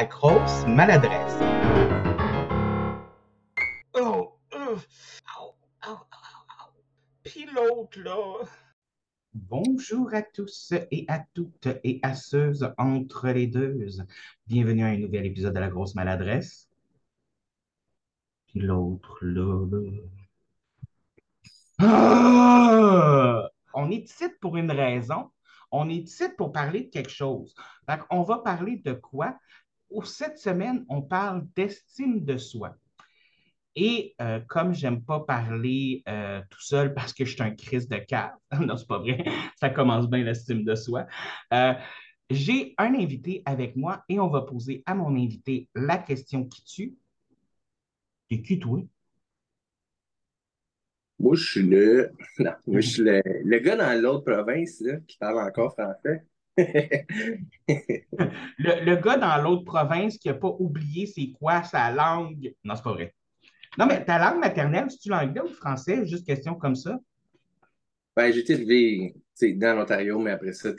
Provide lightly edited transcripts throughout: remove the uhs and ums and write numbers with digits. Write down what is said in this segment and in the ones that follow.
La grosse maladresse. Oh, au, au, au. Puis l'autre, là. Bonjour à tous et à toutes et à ceux entre les deux. Bienvenue à un nouvel épisode de La grosse maladresse. Puis l'autre, là. On est ici pour une raison. On est ici pour parler de quelque chose. Donc, on va parler de quoi? Cette semaine, on parle d'estime de soi. Et comme j'aime pas parler tout seul parce que je suis un Christ de cave, non, c'est pas vrai, ça commence bien l'estime de soi. euh, j'ai un invité avec moi et on va poser à mon invité la question qui tue. T'es qui, toi? Moi, je suis non, moi, je suis le gars dans l'autre province là, qui parle encore français. Le gars dans l'autre province qui n'a pas oublié c'est quoi sa langue. Non, c'est pas vrai. Non, mais ta langue maternelle, c'est-tu l'anglais ou le français? Juste question comme ça. Ben, j'ai été élevé, tu sais, dans l'Ontario, mais après ça,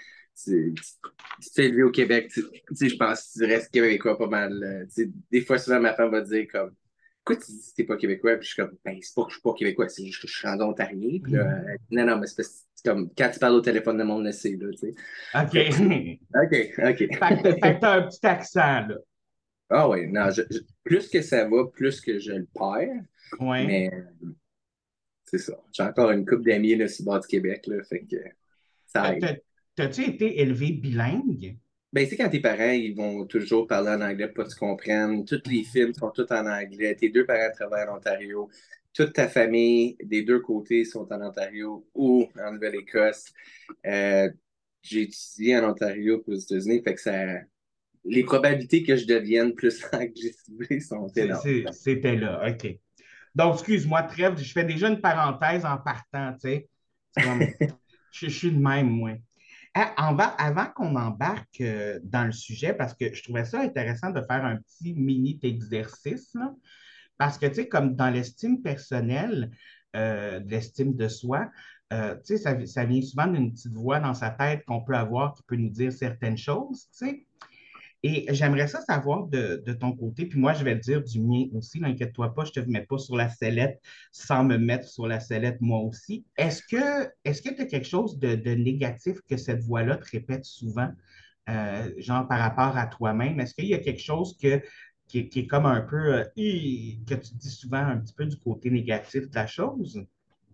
tu t'es élevé au Québec. Tu sais, je pense que tu restes québécois pas mal. Tu sais, des fois, souvent, ma femme va dire comme, pourquoi tu dis que t'es pas québécois? Puis je suis comme, ben, c'est pas que je suis pas québécois, c'est juste que je suis en Ontario. Puis là, non, non, mais c'est comme, quand tu parles au téléphone, le monde le sait, là, tu sais. OK. Fait que OK, Fait que OK. t'as un petit accent, là. Ah oui, non, plus que ça va, plus que je le perds, Ouais. mais c'est ça. J'ai encore une couple d'amis là, sur le bord du Québec, là, fait que ça aide. T'as- T'as-tu été élevé bilingue? Ben, tu sais, quand tes parents, ils vont toujours parler en anglais pour pas que tu comprennes, tous les films sont tous en anglais, tes deux parents travaillent en Ontario, toute ta famille des deux côtés sont en Ontario ou en Nouvelle-Écosse. Euh, j'ai étudié en Ontario pour aux États-Unis, fait que ça, les probabilités que je devienne plus anglicisé sont énormes. C'était là, OK. Donc, excuse-moi, trêve, je fais déjà une parenthèse en partant, tu sais. C'est comme, je suis de même, moi. Ah, avant qu'on embarque dans le sujet, parce que je trouvais ça intéressant de faire un petit mini exercice, là, parce que, tu sais, comme dans l'estime personnelle, de l'estime de soi, tu sais, ça vient souvent d'une petite voix dans sa tête qu'on peut avoir qui peut nous dire certaines choses, tu sais. Et j'aimerais ça savoir de ton côté, puis moi, je vais te dire du mien aussi, n'inquiète-toi pas, je ne te mets pas sur la sellette sans me mettre sur la sellette moi aussi. Est-ce que tu as quelque chose de négatif que cette voix-là te répète souvent, genre par rapport à toi-même? Est-ce qu'il y a quelque chose qui est comme un peu, que tu dis souvent un petit peu du côté négatif de la chose?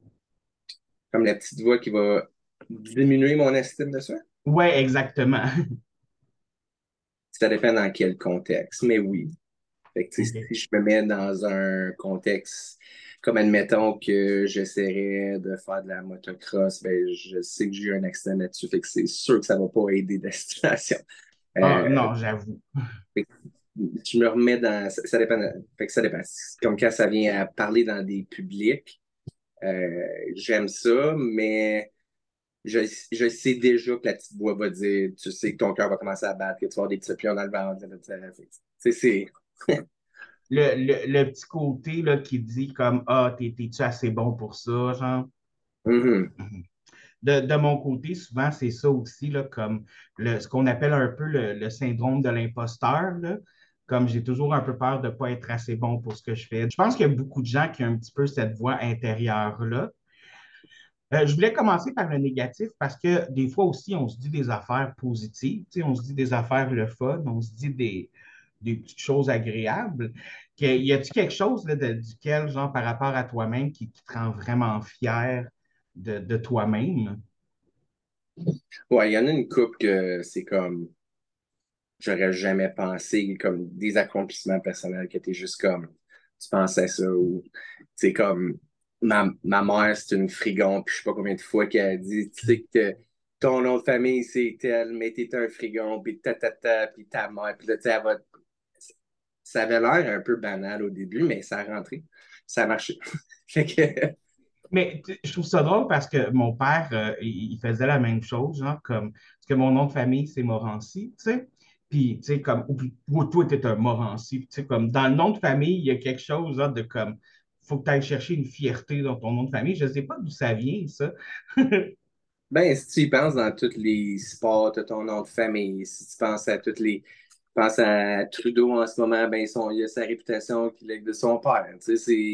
Comme la petite voix qui va diminuer mon estime de soi. Oui, exactement. Ça dépend dans quel contexte, mais oui. Fait que, tu sais, OK. si je me mets dans un contexte comme admettons que j'essaierais de faire de la motocross, ben je sais que j'ai eu un accident là-dessus, fait que c'est sûr que ça va pas aider la situation. Ah, Euh, non, j'avoue. fait que je me remets dans. Ça dépend. Fait que ça dépend. Comme quand ça vient à parler dans des publics, j'aime ça, mais je sais déjà que la petite voix va dire, tu sais que ton cœur va commencer à battre, que tu vas avoir des petits pions dans le ventre. C'est. Le petit côté là, qui dit comme ah, t'es-tu assez bon pour ça, genre. Mhm. Mhm. De mon côté, souvent, c'est ça aussi, là, comme ce qu'on appelle un peu le syndrome de l'imposteur, là. Comme j'ai toujours un peu peur de ne pas être assez bon pour ce que je fais. Je pense qu'il y a beaucoup de gens qui ont un petit peu cette voix intérieure-là. Je voulais commencer par le négatif parce que des fois aussi, on se dit des affaires positives, tu sais, on se dit des affaires le fun, on se dit des petites choses agréables. Y a-t-il quelque chose là, duquel, genre, par rapport à toi-même, qui te rend vraiment fier de toi-même? Ouais, il y en a une couple que c'est comme, j'aurais jamais pensé, comme des accomplissements personnels que t'es juste comme, tu pensais ça, ou c'est comme, ma mère, c'est une frigon, puis je sais pas combien de fois qu'elle a dit, tu sais que ton nom de famille, c'est tel, mais t'es un frigon, puis puis ta mère, puis là, tu sais, ça avait l'air un peu banal au début, mais ça a rentré, ça a marché. Fait que, Mais je trouve ça drôle parce que mon père, il faisait la même chose, genre comme, parce que mon nom de famille, c'est Morancy, tu sais. Puis, tu sais, comme, ou toi, t'es un Morancy, tu sais, comme, dans le nom de famille, il y a quelque chose, là, de comme, faut que tu ailles chercher une fierté dans ton nom de famille. Je ne sais pas d'où ça vient, ça. ben, si tu y penses dans tous les sports, t'as ton nom de famille, si tu penses à toutes les pense à Trudeau en ce moment, ben, il a sa réputation qu'il a de son père. Tu sais,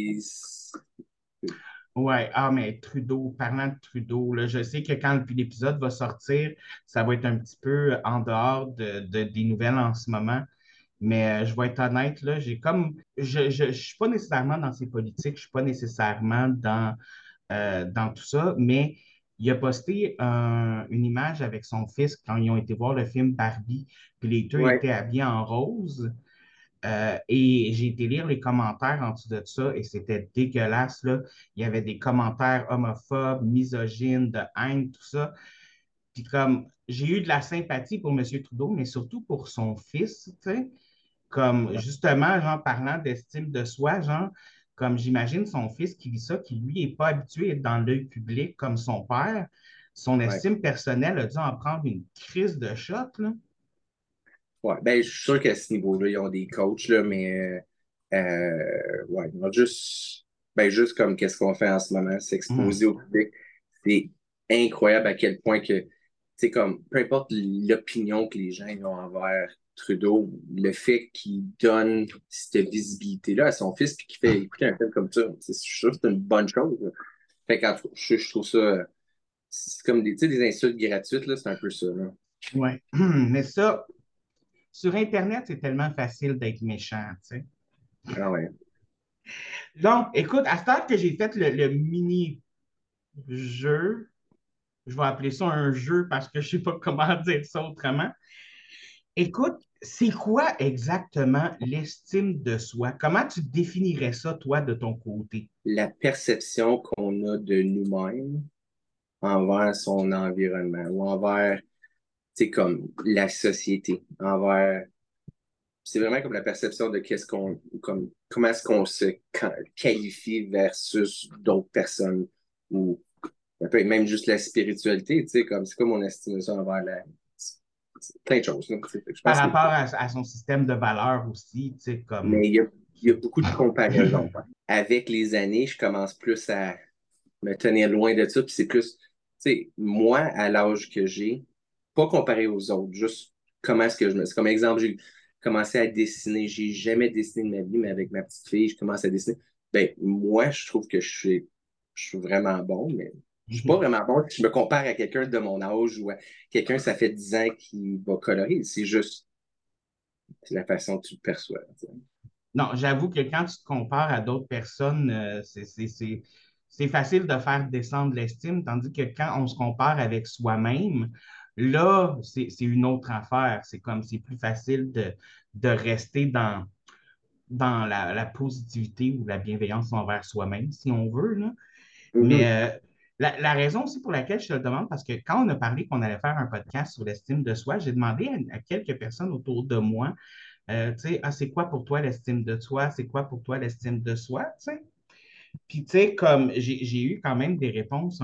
Ouais, ah, mais Trudeau, parlant de Trudeau, là, je sais que quand l'épisode va sortir, ça va être un petit peu en dehors des nouvelles en ce moment. Mais je vais être honnête, là, je suis pas nécessairement dans ces politiques, je suis pas nécessairement dans tout ça, mais il a posté une image avec son fils quand ils ont été voir le film Barbie, puis les deux ouais, étaient habillés en rose. Et j'ai été lire les commentaires en dessous de ça et c'était dégueulasse, là. Il y avait des commentaires homophobes, misogynes, de haine, tout ça. Puis comme j'ai eu de la sympathie pour M. Trudeau, mais surtout pour son fils, tu sais, comme justement, genre, parlant d'estime de soi, genre, comme j'imagine son fils qui vit ça, qui lui n'est pas habitué à être dans l'œil public comme son père, son ouais. estime personnelle a dû en prendre une crise de choc, là. Ouais, ben, je suis sûr qu'à ce niveau-là, ils ont des coachs, là, mais ouais, non, juste comme qu'est-ce qu'on fait en ce moment, Hum. s'exposer au public, c'est incroyable à quel point que, tu sais, comme, peu importe l'opinion que les gens ont envers Trudeau, le fait qu'il donne cette visibilité-là à son fils puis qu'il fait écouter un film comme ça, je suis sûr que c'est une bonne chose, là. Fait qu'en tout cas, je trouve ça, c'est comme des, tu sais, des insultes gratuites, là, c'est un peu ça, là. Ouais. Mais ça, sur Internet, c'est tellement facile d'être méchant, tu sais. Ah ouais. Donc, écoute, à ce temps que j'ai fait le mini-jeu, je vais appeler ça un jeu parce que je ne sais pas comment dire ça autrement. Écoute, c'est quoi exactement l'estime de soi? Comment tu définirais ça, toi, de ton côté? La perception qu'on a de nous-mêmes envers son environnement ou envers, tu sais, comme la société, envers, c'est vraiment comme la perception de qu'est-ce qu'on, comme, comment est-ce qu'on se qualifie versus d'autres personnes ou ça peut être même juste la spiritualité, tu sais, comme, c'est comme on estime ça envers c'est plein de choses, là, tu sais. Je Par pense que, rapport à son système de valeurs aussi, tu sais, comme... mais il y a beaucoup de comparaisons. Avec les années, je commence plus à me tenir loin de ça. Puis c'est plus, tu sais, moi, à l'âge que j'ai, pas comparé aux autres, juste comment est-ce que je me. C'est comme exemple, j'ai commencé à dessiner. J'ai jamais dessiné de ma vie, mais avec ma petite fille, je commence à dessiner. Ben, moi, je trouve que je suis vraiment bon, mais je suis pas vraiment bon. Si je me compare à quelqu'un de mon âge ou à quelqu'un, ça fait 10 ans qui va colorer. C'est la façon que tu le perçois. Tu sais. Non, j'avoue que quand tu te compares à d'autres personnes, c'est facile de faire descendre l'estime, tandis que quand on se compare avec soi-même, là, c'est une autre affaire. C'est comme c'est plus facile de rester dans la positivité ou la bienveillance envers soi-même, si on veut, là. Mhm. Mais la raison aussi pour laquelle je te le demande, parce que quand on a parlé qu'on allait faire un podcast sur l'estime de soi, j'ai demandé à quelques personnes autour de moi, tu sais, ah, c'est quoi pour toi l'estime de soi? C'est quoi pour toi l'estime de soi? Tu sais? Puis, tu sais, comme j'ai eu quand même des réponses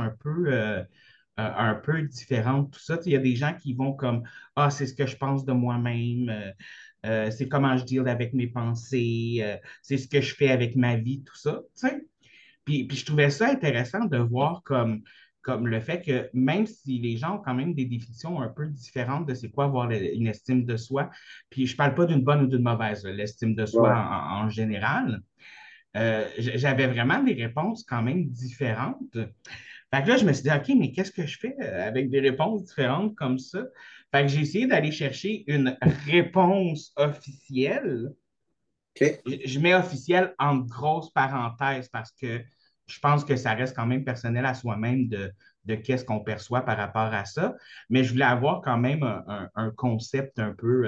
un peu différentes, tout ça. Tu sais, il y a des gens qui vont comme, ah, c'est ce que je pense de moi-même, c'est comment je deal avec mes pensées, c'est ce que je fais avec ma vie, tout ça. Tu sais? Puis je trouvais ça intéressant de voir comme le fait que même si les gens ont quand même des définitions un peu différentes de c'est quoi avoir une estime de soi, puis je ne parle pas d'une bonne ou d'une mauvaise, là, l'estime de soi Ouais. en général, j'avais vraiment des réponses quand même différentes. Fait que là, je me suis dit, OK, mais qu'est-ce que je fais avec des réponses différentes comme ça? Fait que j'ai essayé d'aller chercher une réponse officielle. OK. Je mets officiel en grosses parenthèses parce que je pense que ça reste quand même personnel à soi-même de qu'est-ce qu'on perçoit par rapport à ça. Mais je voulais avoir quand même un concept un peu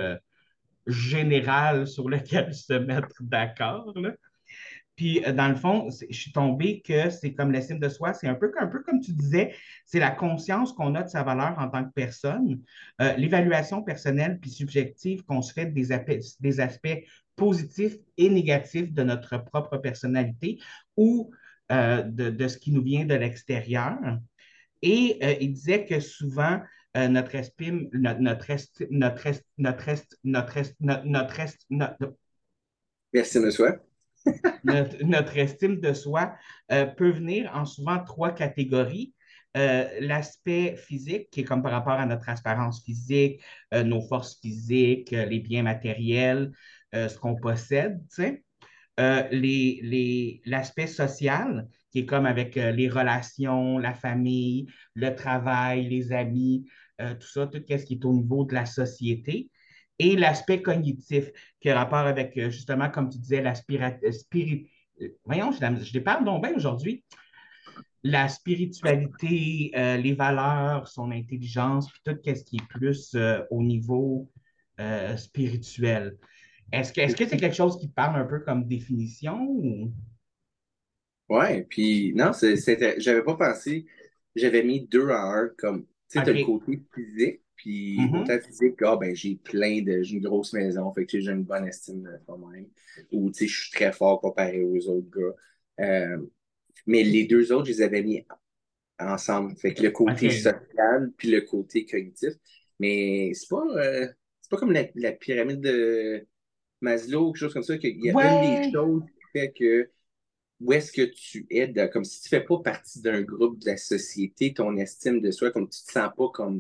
général sur lequel se mettre d'accord, là. Puis, dans le fond, je suis tombé que c'est comme l'estime de soi, c'est un peu comme tu disais, c'est la conscience qu'on a de sa valeur en tant que personne, l'évaluation personnelle puis subjective qu'on se fait des aspects positifs et négatifs de notre propre personnalité ou de ce qui nous vient de l'extérieur. Et il disait que souvent, notre estime, notre esti- notre est- notre est- notre est- notre est- notre- Merci, monsieur. notre estime de soi peut venir en souvent trois catégories. L'aspect physique, qui est comme par rapport à notre apparence physique, nos forces physiques, les biens matériels, ce qu'on possède, tu sais. L'aspect social, qui est comme avec les relations, la famille, le travail, les amis, tout ça, tout ce qui est au niveau de la société. Et l'aspect cognitif, qui a rapport avec, justement, comme tu disais, voyons, je les parle donc bien aujourd'hui. La spiritualité, les valeurs, son intelligence, puis tout ce qui est plus au niveau spirituel. Est-ce que c'est quelque chose qui te parle un peu comme définition ou... Ouais, puis non, j'avais pas pensé, j'avais mis deux en un, comme, tu sais, t'as le OK. côté physique, puis Mhm. autant physique, ah, ben, j'ai une grosse maison, fait que tu sais, j'ai une bonne estime de moi-même, ou, tu sais, je suis très fort comparé aux autres gars. Mais les deux autres, je les avais mis ensemble, fait que le côté OK. social, puis le côté cognitif, mais c'est pas comme la pyramide de Maslow, quelque chose comme ça, qu'il y a une des Ouais. choses qui fait que où est-ce que tu es, comme si tu fais pas partie d'un groupe de la société, ton estime de soi, comme tu te sens pas comme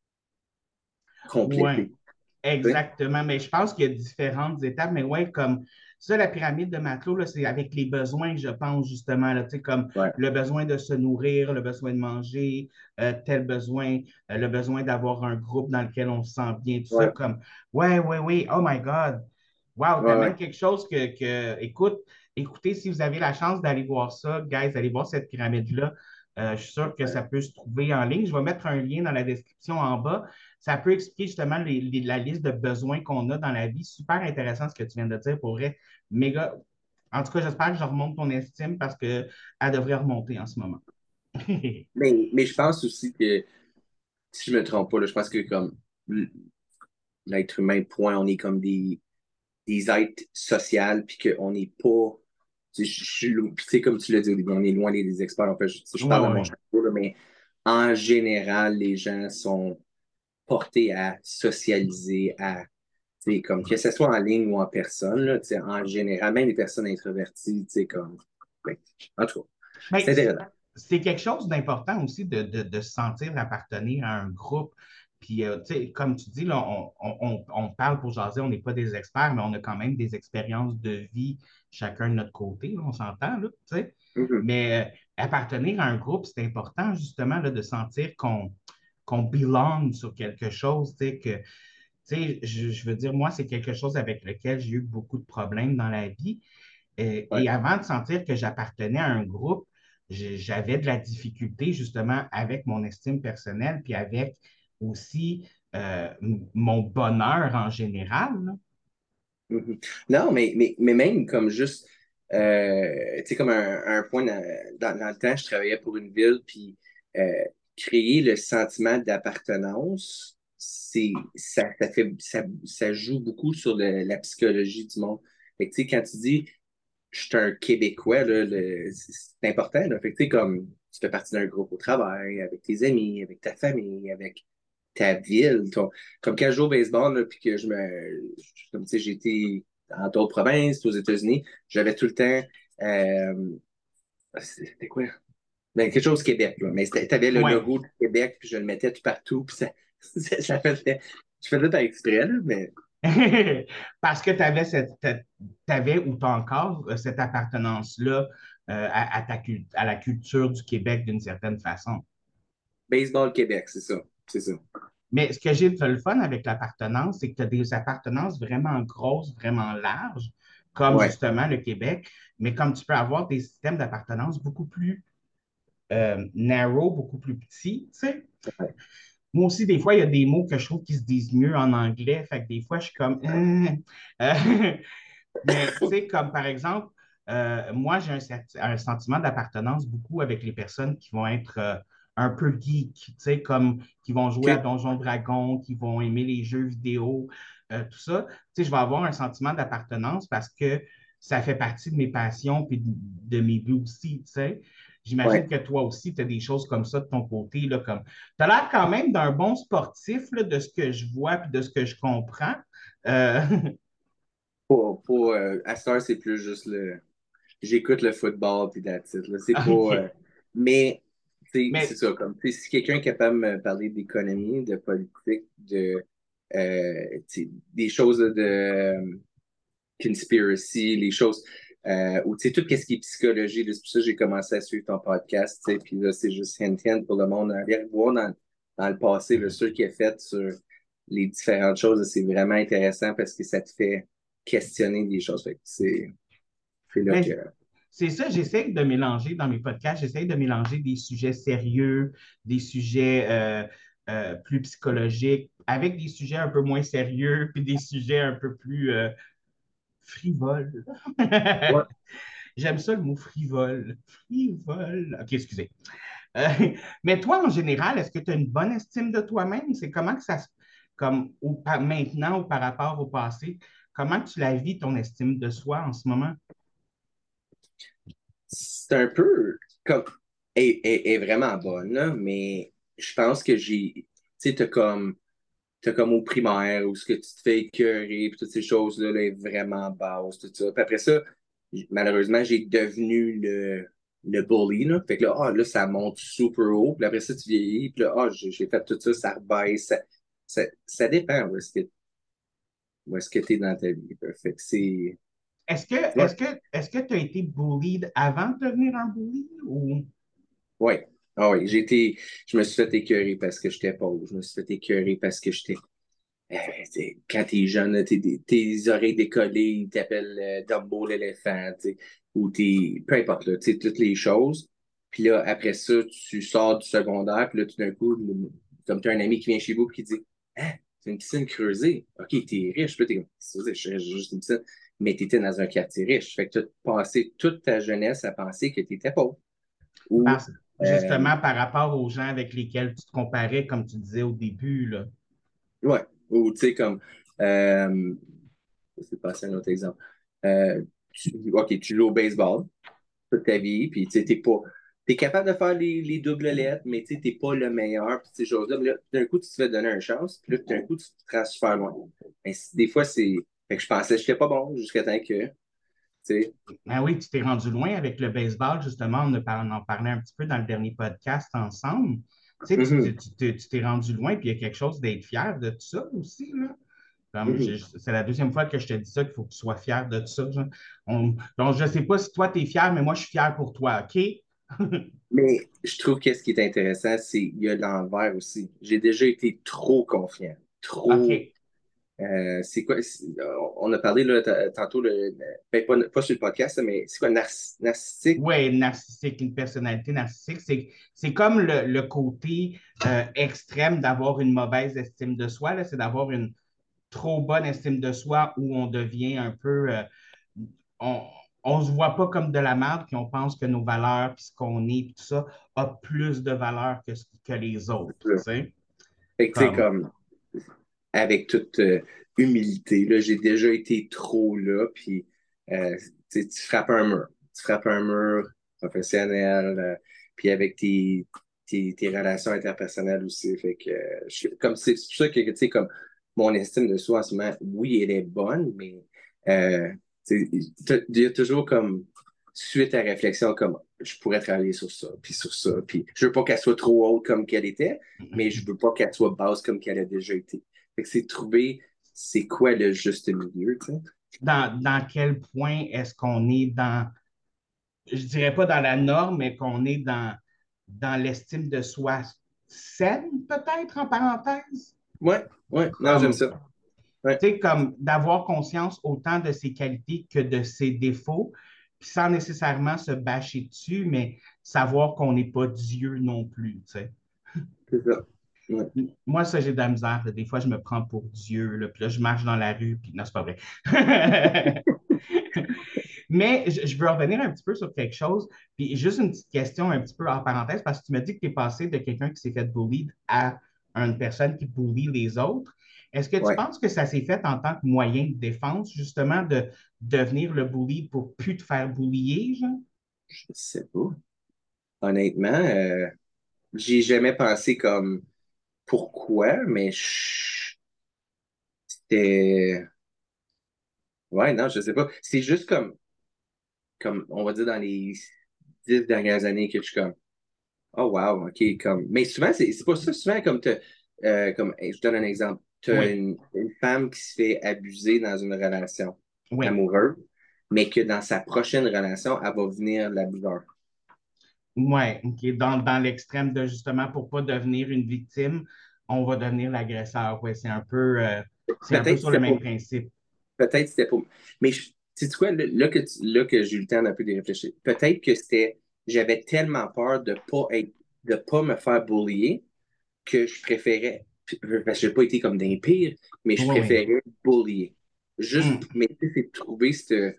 Ouais. complété. Tu sais? Exactement. Mais je pense qu'il y a différentes étapes. Mais ouais, comme ça, la pyramide de Maslow, là, c'est avec les besoins, je pense, justement, là, tu sais, comme Ouais, le besoin de se nourrir, le besoin de manger, tel besoin, le besoin d'avoir un groupe dans lequel on se sent bien, tout ça, ouais, comme ouais, ouais, oui, oh my God. Wow, ouais, t'amènes ouais. quelque chose écoutez, si vous avez la chance d'aller voir ça, guys, allez voir cette pyramide-là. Je suis sûr que ça peut se trouver en ligne. Je vais mettre un lien dans la description en bas. Ça peut expliquer justement la liste de besoins qu'on a dans la vie. Super intéressant ce que tu viens de dire. Pour vrai, méga. En tout cas, j'espère que je remonte ton estime parce qu'elle devrait remonter en ce moment. Mais je pense aussi que, si je me trompe pas, là, je pense que comme l'être humain, point, on est comme des êtres sociaux, puis qu'on n'est pas. Tu sais, comme tu l'as dit au début, on est loin des experts. En fait, je Ouais, parle dans mon ouais. chapeau, là, mais en général, les gens sont portés à socialiser, à comme que ce soit en ligne ou en personne, là, en général, même les personnes introverties, comme. Ben, en tout cas, Mais c'est intéressant. c'est quelque chose d'important aussi de se sentir appartenir à un groupe. Puis, tu sais, comme tu dis, là, on parle pour jaser, on n'est pas des experts, mais on a quand même des expériences de vie, chacun de notre côté, là, on s'entend, là, tu sais. Mhm. Mais appartenir à un groupe, c'est important, justement, là, de sentir qu'on belong sur quelque chose, tu sais, je veux dire, moi, c'est quelque chose avec lequel j'ai eu beaucoup de problèmes dans la vie. Et Ouais. avant de sentir que j'appartenais à un groupe, j'avais de la difficulté justement avec mon estime personnelle, puis avec aussi mon bonheur en général, là. Mhm. Non, mais même comme juste, tu sais, comme un point dans le temps, je travaillais pour une ville, puis créer le sentiment d'appartenance, ça joue beaucoup sur la psychologie du monde. Fait que, tu sais, quand tu dis, je suis un Québécois, là, c'est important, là. Fait que, tu sais, comme, tu fais partie d'un groupe au travail, avec tes amis, avec ta famille, avec ta ville. Comme quand je joue au baseball, là, puis que comme tu sais, j'ai été dans d'autres provinces, aux États-Unis, j'avais tout le temps, c'était quoi? Ben, quelque chose Québec, là. Mais t'avais le Ouais. logo du Québec, puis je le mettais tout partout, puis ça faisait, je faisais par exprès, là, mais Parce que tu avais, t'avais ou tu as encore cette appartenance-là à la culture du Québec d'une certaine façon. baseball Québec, c'est ça. C'est ça. Mais ce que j'ai de le fun avec l'appartenance, c'est que tu as des appartenances vraiment grosses, vraiment larges, comme Ouais. justement le Québec, mais comme tu peux avoir des systèmes d'appartenance beaucoup plus narrow, beaucoup plus petits, tu sais. Ouais. Moi aussi, des fois, il y a des mots que je trouve qui se disent mieux en anglais, fait que des fois, je suis comme... Mais tu sais, comme par exemple, moi, j'ai un sentiment d'appartenance beaucoup avec les personnes qui vont être un peu geek, tu sais, comme qui vont jouer à OK. Donjons Dragons, qui vont aimer les jeux vidéo, tout ça. Tu sais, je vais avoir un sentiment d'appartenance parce que ça fait partie de mes passions puis de mes buts aussi, tu sais. J'imagine Ouais. que toi aussi, tu as des choses comme ça de ton côté, là, comme... Tu as l'air quand même d'un bon sportif, là, de ce que je vois puis de ce que je comprends. Euh, À cette heure, c'est plus juste le. J'écoute le football, puis that's it, là. C'est pas. OK. Mais C'est Mais, ça, comme, si quelqu'un est capable de me parler d'économie, de politique, des choses conspiracy, les choses, ou tu sais, tout ce qui est psychologie, là, c'est pour ça que j'ai commencé à suivre ton podcast, tu sais, puis là, c'est juste hint pour le monde. Aller voir dans le passé, là, ce qui est fait sur les différentes choses, c'est vraiment intéressant parce que ça te fait questionner des choses. Fait que c'est là mais que... c'est ça, j'essaie de mélanger dans mes podcasts, j'essaie de mélanger des sujets sérieux, des sujets plus psychologiques, avec des sujets un peu moins sérieux, puis des sujets un peu plus frivoles. Ouais. J'aime ça le mot frivole. Frivole. OK, excusez. Euh, mais toi, en général, est-ce que tu as une bonne estime de toi-même? C'est comment que ça se... Comme maintenant ou par rapport au passé, comment tu la vis, ton estime de soi en ce moment? C'est un peu comme est vraiment bonne, là, mais je pense que tu sais, t'as comme au primaire où ce que tu te fais écœurer, puis toutes ces choses-là là, est vraiment basse, tout ça. Puis après ça, malheureusement, j'ai devenu le bully, là. Fait que là, là, ça monte super haut, puis après ça, tu vieillis, puis là, j'ai fait tout ça, ça rebaisse, ça dépend où est-ce que t'es dans ta vie, là. Fait que c'est... Est-ce que Ouais. est-ce que est-ce que tu as été bullied avant de devenir un bully ou Ouais. Ah oui, je me suis fait écœurer parce que j'étais pauvre. Je me suis fait écœurer parce que j'étais, quand t'es jeune, là, tes oreilles décollées, ils t'appellent Dumbo l'éléphant, tu sais, ou peu importe, là, tu sais, toutes les choses. Puis là, après ça, tu sors du secondaire, puis là, tout d'un coup, comme tu as un ami qui vient chez vous, puis qui dit, ah, c'est une piscine creusée. OK, t'es riche. Puis là, t'es comme, c'est juste une piscine. Mais t'étais dans un quartier riche. Fait que tu as passé toute ta jeunesse à penser que t'étais pauvre. Ou, euh, justement par rapport aux gens avec lesquels tu te comparais, comme tu disais au début, là? ouais, ou tu sais, comme, euh, c'est passer un autre exemple. OK, tu joues au baseball toute ta vie, puis tu sais, t'es capable de faire les doubles lettres, mais tu sais, t'es pas le meilleur, puis ces choses-là. Mais là, d'un coup, tu te fais donner une chance, puis là, d'un coup, tu te rends super loin. Mais des fois, c'est. Fait que je pensais que j'étais pas bon jusqu'à temps que, tu sais. Ah oui, tu t'es rendu loin avec le baseball, justement. On en parlait un petit peu dans le dernier podcast ensemble. Tu sais, Mhm, tu t'es rendu loin, puis il y a quelque chose d'être fier de tout ça aussi, là. mhm. C'est la deuxième fois que je te dis ça, qu'il faut que tu sois fier de tout ça. Genre. Donc, je ne sais pas si toi, tu es fier, mais moi, je suis fier pour toi, OK? Mais je trouve que ce qui est intéressant, c'est qu'il y a l'envers aussi. J'ai déjà été trop confiant, trop. OK. C'est quoi? On a parlé là, tantôt, ben, pas sur le podcast, mais c'est quoi, narcissique? Oui, narcissique, une personnalité narcissique, c'est comme le côté extrême d'avoir une mauvaise estime de soi, là, c'est d'avoir une trop bonne estime de soi où on devient un peu, on, on se voit pas comme de la merde, puis on pense que nos valeurs, puis ce qu'on est, puis tout ça, a plus de valeur que les autres, tu sais, Fait que, tu sais, comme, comme, avec toute humilité, là, j'ai déjà été trop là, puis tu sais, tu frappes un mur. Tu frappes un mur professionnel, puis avec tes relations interpersonnelles aussi. Fait que, comme c'est pour ça que, tu sais, comme, mon estime de soi en ce moment, oui, elle est bonne, mais tu sais, il y a toujours comme, suite à réflexion, comme, je pourrais travailler sur ça, puis sur ça, puis je veux pas qu'elle soit trop haute comme qu'elle était, mais je veux pas qu'elle soit basse comme qu'elle a déjà été. Fait que c'est trouver c'est quoi le juste milieu, tu sais. dans quel point est-ce qu'on est je dirais pas dans la norme, mais qu'on est dans l'estime de soi saine, peut-être, en parenthèse, Ouais, ouais, non, j'aime comme ça. Ouais, tu sais, comme d'avoir conscience autant de ses qualités que de ses défauts, puis sans nécessairement se bâcher dessus, mais savoir qu'on n'est pas Dieu non plus, tu sais. c'est ça. Ouais. Moi, ça, j'ai de la misère. Des fois, je me prends pour Dieu, là, puis là, je marche dans la rue, puis non, c'est pas vrai. Mais je veux revenir un petit peu sur quelque chose, puis juste une petite question un petit peu en parenthèse, parce que tu m'as dit que tu es passé de quelqu'un qui s'est fait bully à une personne qui bully les autres. Est-ce que tu Ouais. penses que ça s'est fait en tant que moyen de défense, justement, de devenir le bully pour plus te faire bullier, genre? Je sais pas. Honnêtement, j'ai jamais pensé comme pourquoi, mais c'était. Ouais, non, je sais pas. C'est juste comme, on va dire dans les 10 dernières années que je suis comme. Oh, wow, OK. Mais souvent, c'est pas ça. Souvent, je donne un exemple. Tu as Oui, une femme qui se fait abuser dans une relation oui. amoureuse, mais que dans sa prochaine relation, elle va venir l'abuseur. Ouais, OK. Dans l'extrême de justement pour pas devenir une victime, on va devenir l'agresseur. Ouais, c'est un peu Peut-être que sur le c'était même pour. principe. Peut-être que c'était pour. Mais sais-tu quoi, là que j'ai eu le temps d'un peu de réfléchir, peut-être que c'était. J'avais tellement peur de pas me faire bullier que je préférais. Parce que j'ai pas été comme des pires, mais je Oui, oui. préférais bullier. Juste, Hmm. mais tu sais, c'est de trouver cette.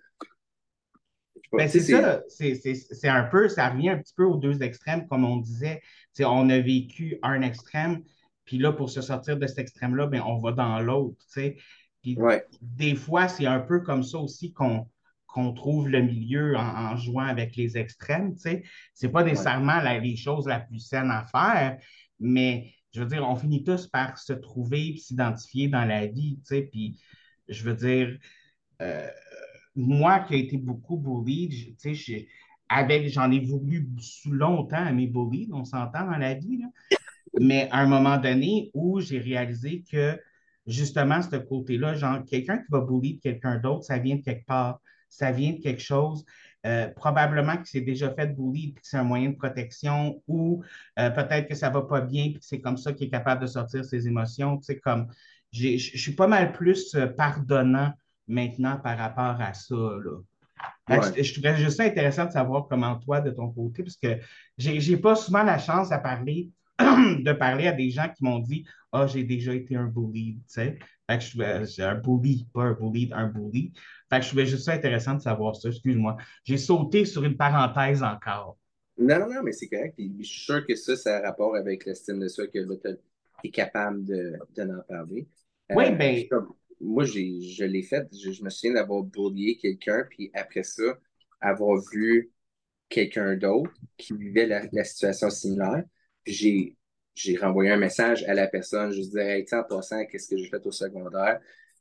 Je sais pas, Ben, tu sais, c'est ça, c'est un peu, ça revient un petit peu aux deux extrêmes, comme on disait. On a vécu un extrême, puis là, pour se sortir de cet extrême-là, ben, on va dans l'autre, tu sais. Puis ouais, des fois, c'est un peu comme ça aussi qu'on trouve le milieu en jouant avec les extrêmes, tu sais. C'est pas ouais, nécessairement les choses la plus saine à faire, mais je veux dire, on finit tous par se trouver et s'identifier dans la vie, tu sais. Puis je veux dire, euh, moi qui ai été beaucoup bullied, tu sais, j'en ai voulu sous longtemps à mes bullies, on s'entend dans la vie, là. Mais à un moment donné où j'ai réalisé que justement, ce côté-là, genre, quelqu'un qui va bully quelqu'un d'autre, ça vient de quelque part, ça vient de quelque chose. Probablement que c'est déjà fait bully, puis que c'est un moyen de protection, ou peut-être que ça va pas bien, puis que c'est comme ça qu'il est capable de sortir ses émotions. Tu sais, comme, je suis pas mal plus pardonnant maintenant par rapport à ça, là. Fait que ouais. je trouvais juste ça intéressant de savoir comment toi, de ton côté, parce que j'ai pas souvent la chance à parler, de parler à des gens qui m'ont dit ah, j'ai déjà été un bully, tu sais. Fait que j'ai un bully, pas un bully, un bully. Fait que je trouvais juste ça intéressant de savoir ça. Excuse-moi. J'ai sauté sur une parenthèse encore. Non, non, non, mais c'est correct. Puis je suis sûr que ça a rapport avec l'estime de soi que tu es capable de n'en parler. Oui, Puis ben, comme moi, je l'ai fait. Je me souviens d'avoir bullié quelqu'un, puis après ça, avoir vu quelqu'un d'autre qui vivait la situation similaire. Puis j'ai renvoyé un message à la personne, je disais, hey, tu sais, en passant, qu'est-ce que j'ai fait au secondaire?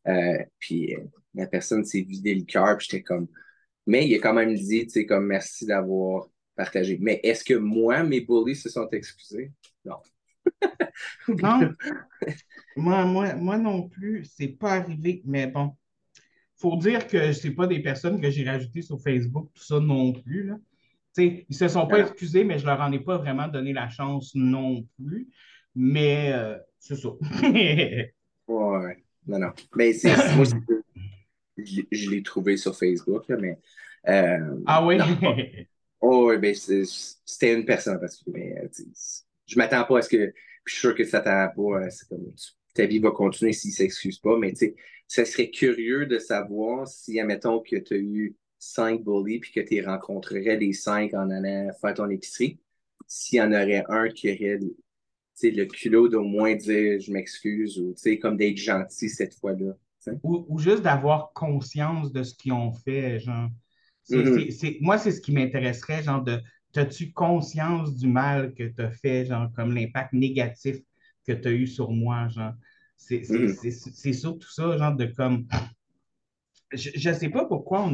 La personne s'est vidé le cœur, puis j'étais comme. Mais il a quand même dit, tu sais, comme merci d'avoir partagé. Mais est-ce que moi, mes bullies se sont excusés? Non. non, moi non plus, c'est pas arrivé. Mais bon, faut dire que c'est pas des personnes que j'ai rajoutées sur Facebook, tout ça non plus, là. T'sais, ils ne se sont Non, pas non. excusés, mais je leur en ai pas vraiment donné la chance non plus. Mais c'est ça. Ouais, ouais. Non, non. Mais moi, je l'ai trouvé sur Facebook, là, mais Ah oui? non. Oh, ouais, ben, c'était une personne parce que je m'attends pas à ce que. Je suis sûr que ça t'attend pas. C'est comme, ta vie va continuer s'il s'excuse pas, mais tu sais, ça serait curieux de savoir si, admettons, que tu as eu 5 bullies puis que tu rencontrerais les 5 en allant faire ton épicerie, s'il y en aurait un qui aurait tu sais, le culot d'au moins dire je m'excuse ou tu sais, comme d'être gentil cette fois-là. Tu sais. Ou juste d'avoir conscience de ce qu'ils ont fait, genre. Mhm, Moi, c'est ce qui m'intéresserait, genre de, t'as-tu conscience du mal que tu as fait, genre, comme l'impact négatif que tu as eu sur moi, genre. mhm. C'est surtout ça, genre, de comme, je ne sais pas pourquoi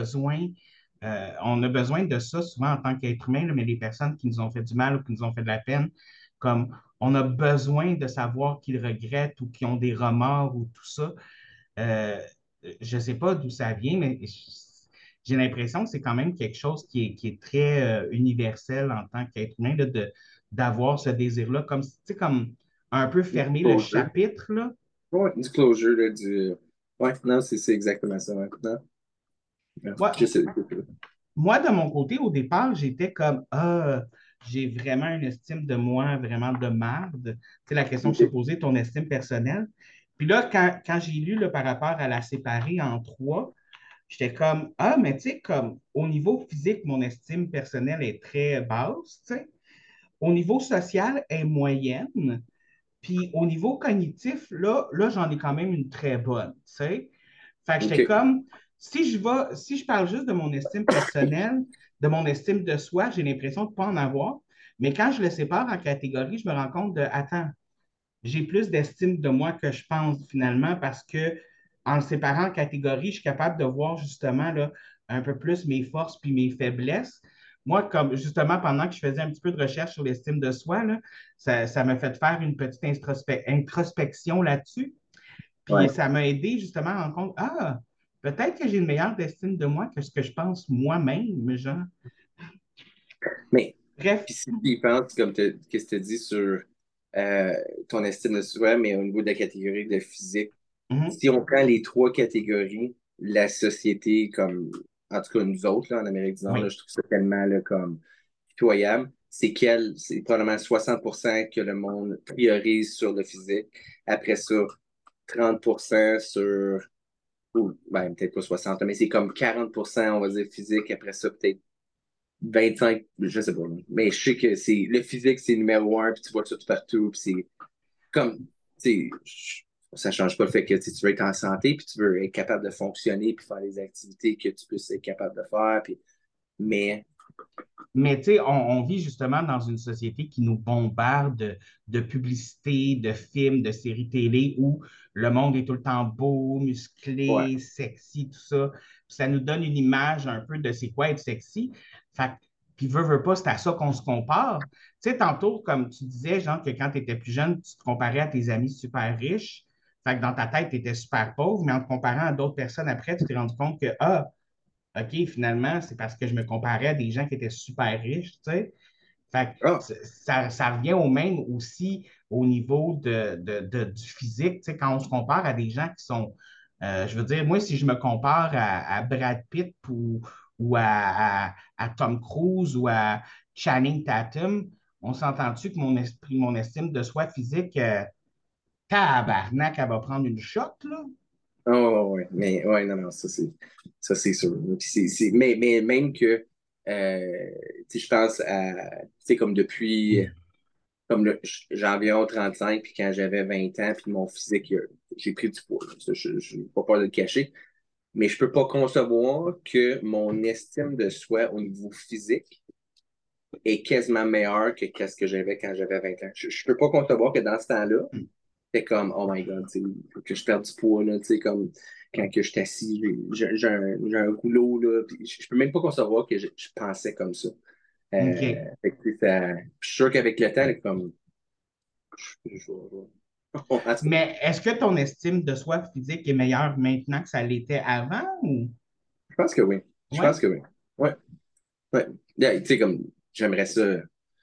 on a besoin de ça souvent en tant qu'être humain, là, mais les personnes qui nous ont fait du mal ou qui nous ont fait de la peine, comme on a besoin de savoir qu'ils regrettent ou qu'ils ont des remords ou tout ça. Euh, je ne sais pas d'où ça vient, mais j'ai l'impression que c'est quand même quelque chose qui est très universel en tant qu'être humain, là, d'avoir ce désir-là, comme, tu sais, comme un peu Du fermer le closure. chapitre, là. Ouais, du closure, là, Ouais, non, c'est exactement ça. Ouais. Non, non, je Moi, sais. Moi, de mon côté, au départ, j'étais comme, ah, j'ai vraiment une estime de moi, vraiment de marde. C'est la question que je te Ok. posais, ton estime personnelle. Puis là, quand j'ai lu là, par rapport à la séparer en trois, j'étais comme, ah, mais tu sais, comme au niveau physique, mon estime personnelle est très basse, tu sais. Au niveau social, elle est moyenne. Puis au niveau cognitif, là j'en ai quand même une très bonne, tu sais. Fait que OK. j'étais comme, si je parle juste de mon estime personnelle, de mon estime de soi, j'ai l'impression de ne pas en avoir. Mais quand je le sépare en catégories, je me rends compte de, attends, j'ai plus d'estime de moi que je pense finalement parce que en le séparant en catégories, je suis capable de voir justement là, un peu plus mes forces puis mes faiblesses. moi, comme justement, pendant que je faisais un petit peu de recherche sur l'estime de soi, là, ça m'a fait faire une petite introspection là-dessus. Puis Ouais. ça m'a aidé justement à rendre compte, ah, peut-être que j'ai une meilleure estime de moi que ce que je pense moi-même, genre. Mais, Bref. puis si tu y penses, comme qu'est-ce que tu dis sur euh, ton estime de soi, mais au niveau de la catégorie de physique, Mhm. si on prend les trois catégories, la société, comme, en tout cas nous autres, là, en Amérique du Nord, là, Oui. je trouve ça tellement là, comme pitoyable. C'est probablement 60% que le monde priorise sur le physique. Après ça, 30% sur, ou ben, peut-être pas 60, mais c'est comme 40%, on va dire, physique. Après ça, peut-être 25, je sais pas. Mais je sais que c'est le physique, c'est numéro un, puis tu vois ça tout partout, puis c'est comme, tu sais, ça change pas le fait que tu veux être en santé, puis tu veux être capable de fonctionner, puis faire les activités que tu puisses être capable de faire, puis, mais, Mais tu sais, on vit justement dans une société qui nous bombarde de publicités, de films, de séries télé où le monde est tout le temps beau, ouais. musclé, sexy, tout ça. Puis ça nous donne une image un peu de c'est quoi être sexy. Fait que, puis veut pas, c'est à ça qu'on se compare. Tu sais, tantôt, comme tu disais, genre, que quand tu étais plus jeune, tu te comparais à tes amis super riches. Fait que dans ta tête, tu étais super pauvre, mais en te comparant à d'autres personnes après, tu t'es rendu compte que, ah, OK, finalement, c'est parce que je me comparais à des gens qui étaient super riches, tu sais. Fait que Ah, ça revient au même aussi au niveau du physique, tu sais, quand on se compare à des gens qui sont, je veux dire, moi, si je me compare à Brad Pitt ou à Tom Cruise ou à Channing Tatum, on s'entend-tu que mon estime de soi physique, tabarnak, elle va prendre une shot, là? ah, ouais, ouais, mais ouais, non, non, ça c'est sûr. Puis mais même que tu sais, je pense à tu sais, comme depuis comme j'ai environ 35, puis quand j'avais 20 ans, puis mon physique, j'ai pris du poids. Là. Ça, je n'ai pas peur de le cacher. Mais je peux pas concevoir que mon estime de soi au niveau physique est quasiment meilleure que qu'est-ce que j'avais quand j'avais 20 ans. Je peux pas concevoir que dans ce temps-là, c'est comme, oh my God, il faut que je perde du poids, là, tu sais, comme quand que je suis assis, j'ai un rouleau, là, puis je peux même pas concevoir que je pensais comme ça. OK. Fait que, tu sais, je suis sûr qu'avec le temps, là, comme, en tout cas, Mais est-ce que ton estime de soi physique est meilleure maintenant que ça l'était avant ou? je pense que oui. Je pense Oui? que oui. Ouais, ouais. Yeah, tu sais, comme, j'aimerais ça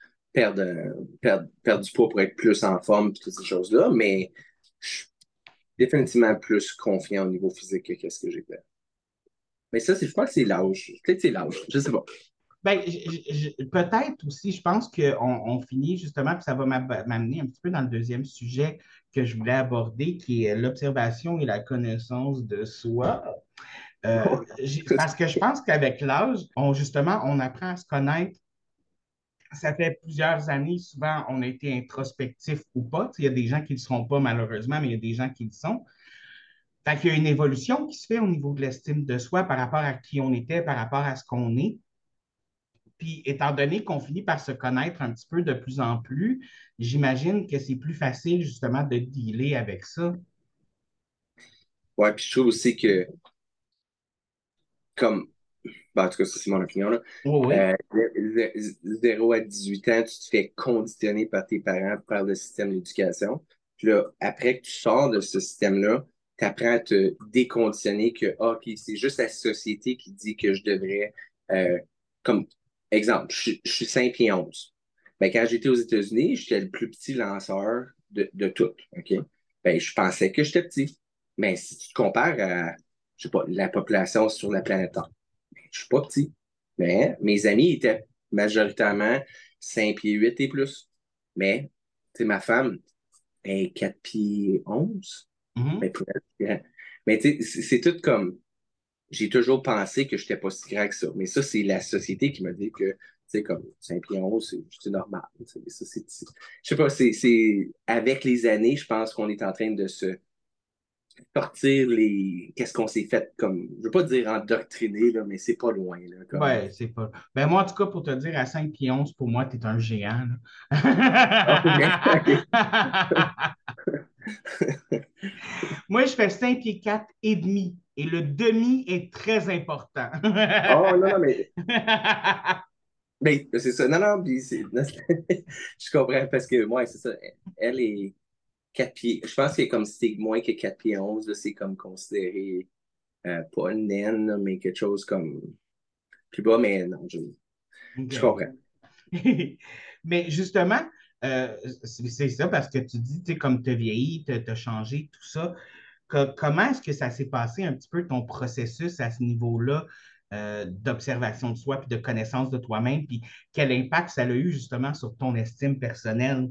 perdre du poids pour être plus en forme, et toutes ces choses-là, mais je suis définitivement plus confiant au niveau physique que qu'est-ce que j'ai fait. Mais ça, je pense que c'est l'âge. Peut-être que c'est l'âge. Je sais pas. Ben, peut-être aussi, je pense qu'on finit justement, puis ça va m'amener un petit peu dans le deuxième sujet que je voulais aborder, qui est l'observation et la connaissance de soi. Parce que je pense qu'avec l'âge, justement, on apprend à se connaître. Ça fait plusieurs années, souvent, on a été introspectif ou pas. Tu sais, il y a des gens qui ne le seront pas, malheureusement, mais il y a des gens qui le sont. Fait qu'il y a une évolution qui se fait au niveau de l'estime de soi par rapport à qui on était, par rapport à ce qu'on est. Puis, étant donné qu'on finit par se connaître un petit peu de plus en plus, j'imagine que c'est plus facile justement de dealer avec ça. Ouais, puis je trouve aussi que, comme, ben, en tout cas, ça, c'est mon opinion, là. Oui, Euh, 0 à 18 ans, tu te fais conditionner par tes parents, par le système d'éducation. Puis là, après que tu sors de ce système-là, tu apprends à te déconditionner que, ah, OK, c'est juste la société qui dit que je devrais, euh, comme exemple, je suis 5 pieds 11. Ben, quand j'étais aux États-Unis, j'étais le plus petit lanceur de tout. OK? Ben, je pensais que j'étais petit. Mais si tu te compares à, je sais pas, la population sur la planète Terre, je suis pas petit. Mais mes amis étaient majoritairement 5 pieds 8 et plus. Mais, tu sais, ma femme est 4 pieds 11. mhm. Mais, pour elle, c'est grand. Mais tu sais, c'est tout comme, j'ai toujours pensé que je n'étais pas si grand que ça. Mais ça, c'est la société qui m'a dit que, tu sais, comme 5 pieds 11, c'est normal. Tu sais, ça, je sais pas, avec les années, je pense qu'on est en train de se sortir qu'est-ce qu'on s'est fait comme, je veux pas dire endoctriner, là, mais c'est pas loin, là, comme. Ben, c'est pas. Ben, moi, en tout cas, pour te dire, à 5 pieds 11, pour moi, tu es un géant, Ah, OK, OK. là. Moi, je fais 5 pieds 4 et demi. Et le demi est très important. Oh, non, non, mais Ben, c'est ça. Non, non, puis non, je comprends parce que, moi, c'est ça. Elle est 4 pieds. Je pense que comme si c'est moins que 4 pieds 11, là, c'est comme considéré pas une naine, là, mais quelque chose comme plus bas, mais non, je OK. comprends. Mais justement, c'est ça parce que tu dis, tu sais, comme tu as vieilli, tu as changé, tout ça. Comment est-ce que ça s'est passé un petit peu ton processus à ce niveau-là d'observation de soi puis de connaissance de toi-même, puis quel impact ça a eu justement sur ton estime personnelle?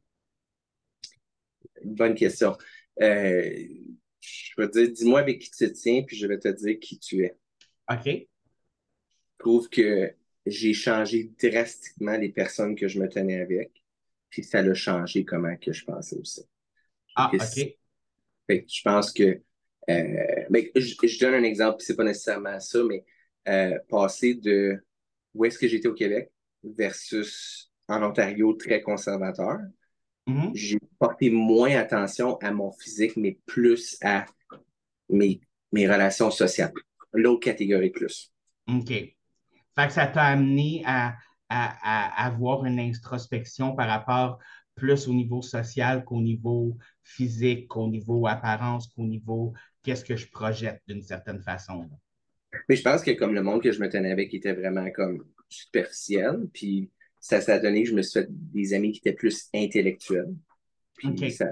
Bonne question. Euh, je vais te dire, dis-moi avec qui tu te tiens, puis je vais te dire qui tu es. OK. Je trouve que j'ai changé drastiquement les personnes que je me tenais avec, puis ça l'a changé comment que je pensais aussi. Je trouve Ah, que OK. fait que je pense que ben, je donne un exemple, puis c'est pas nécessairement ça, mais passer de où est-ce que j'étais au Québec versus en Ontario très conservateur, Mhm. j'ai porté moins attention à mon physique, mais plus à mes, mes relations sociales. L'autre catégorie plus. OK. Fait que ça t'a amené à avoir une introspection par rapport plus au niveau social qu'au niveau physique, qu'au niveau apparence, qu'au niveau qu'est-ce que je projette d'une certaine façon, là. Mais je pense que comme le monde que je me tenais avec était vraiment comme superficiel, puis ça a donné que je me suis fait des amis qui étaient plus intellectuels. Puis OK.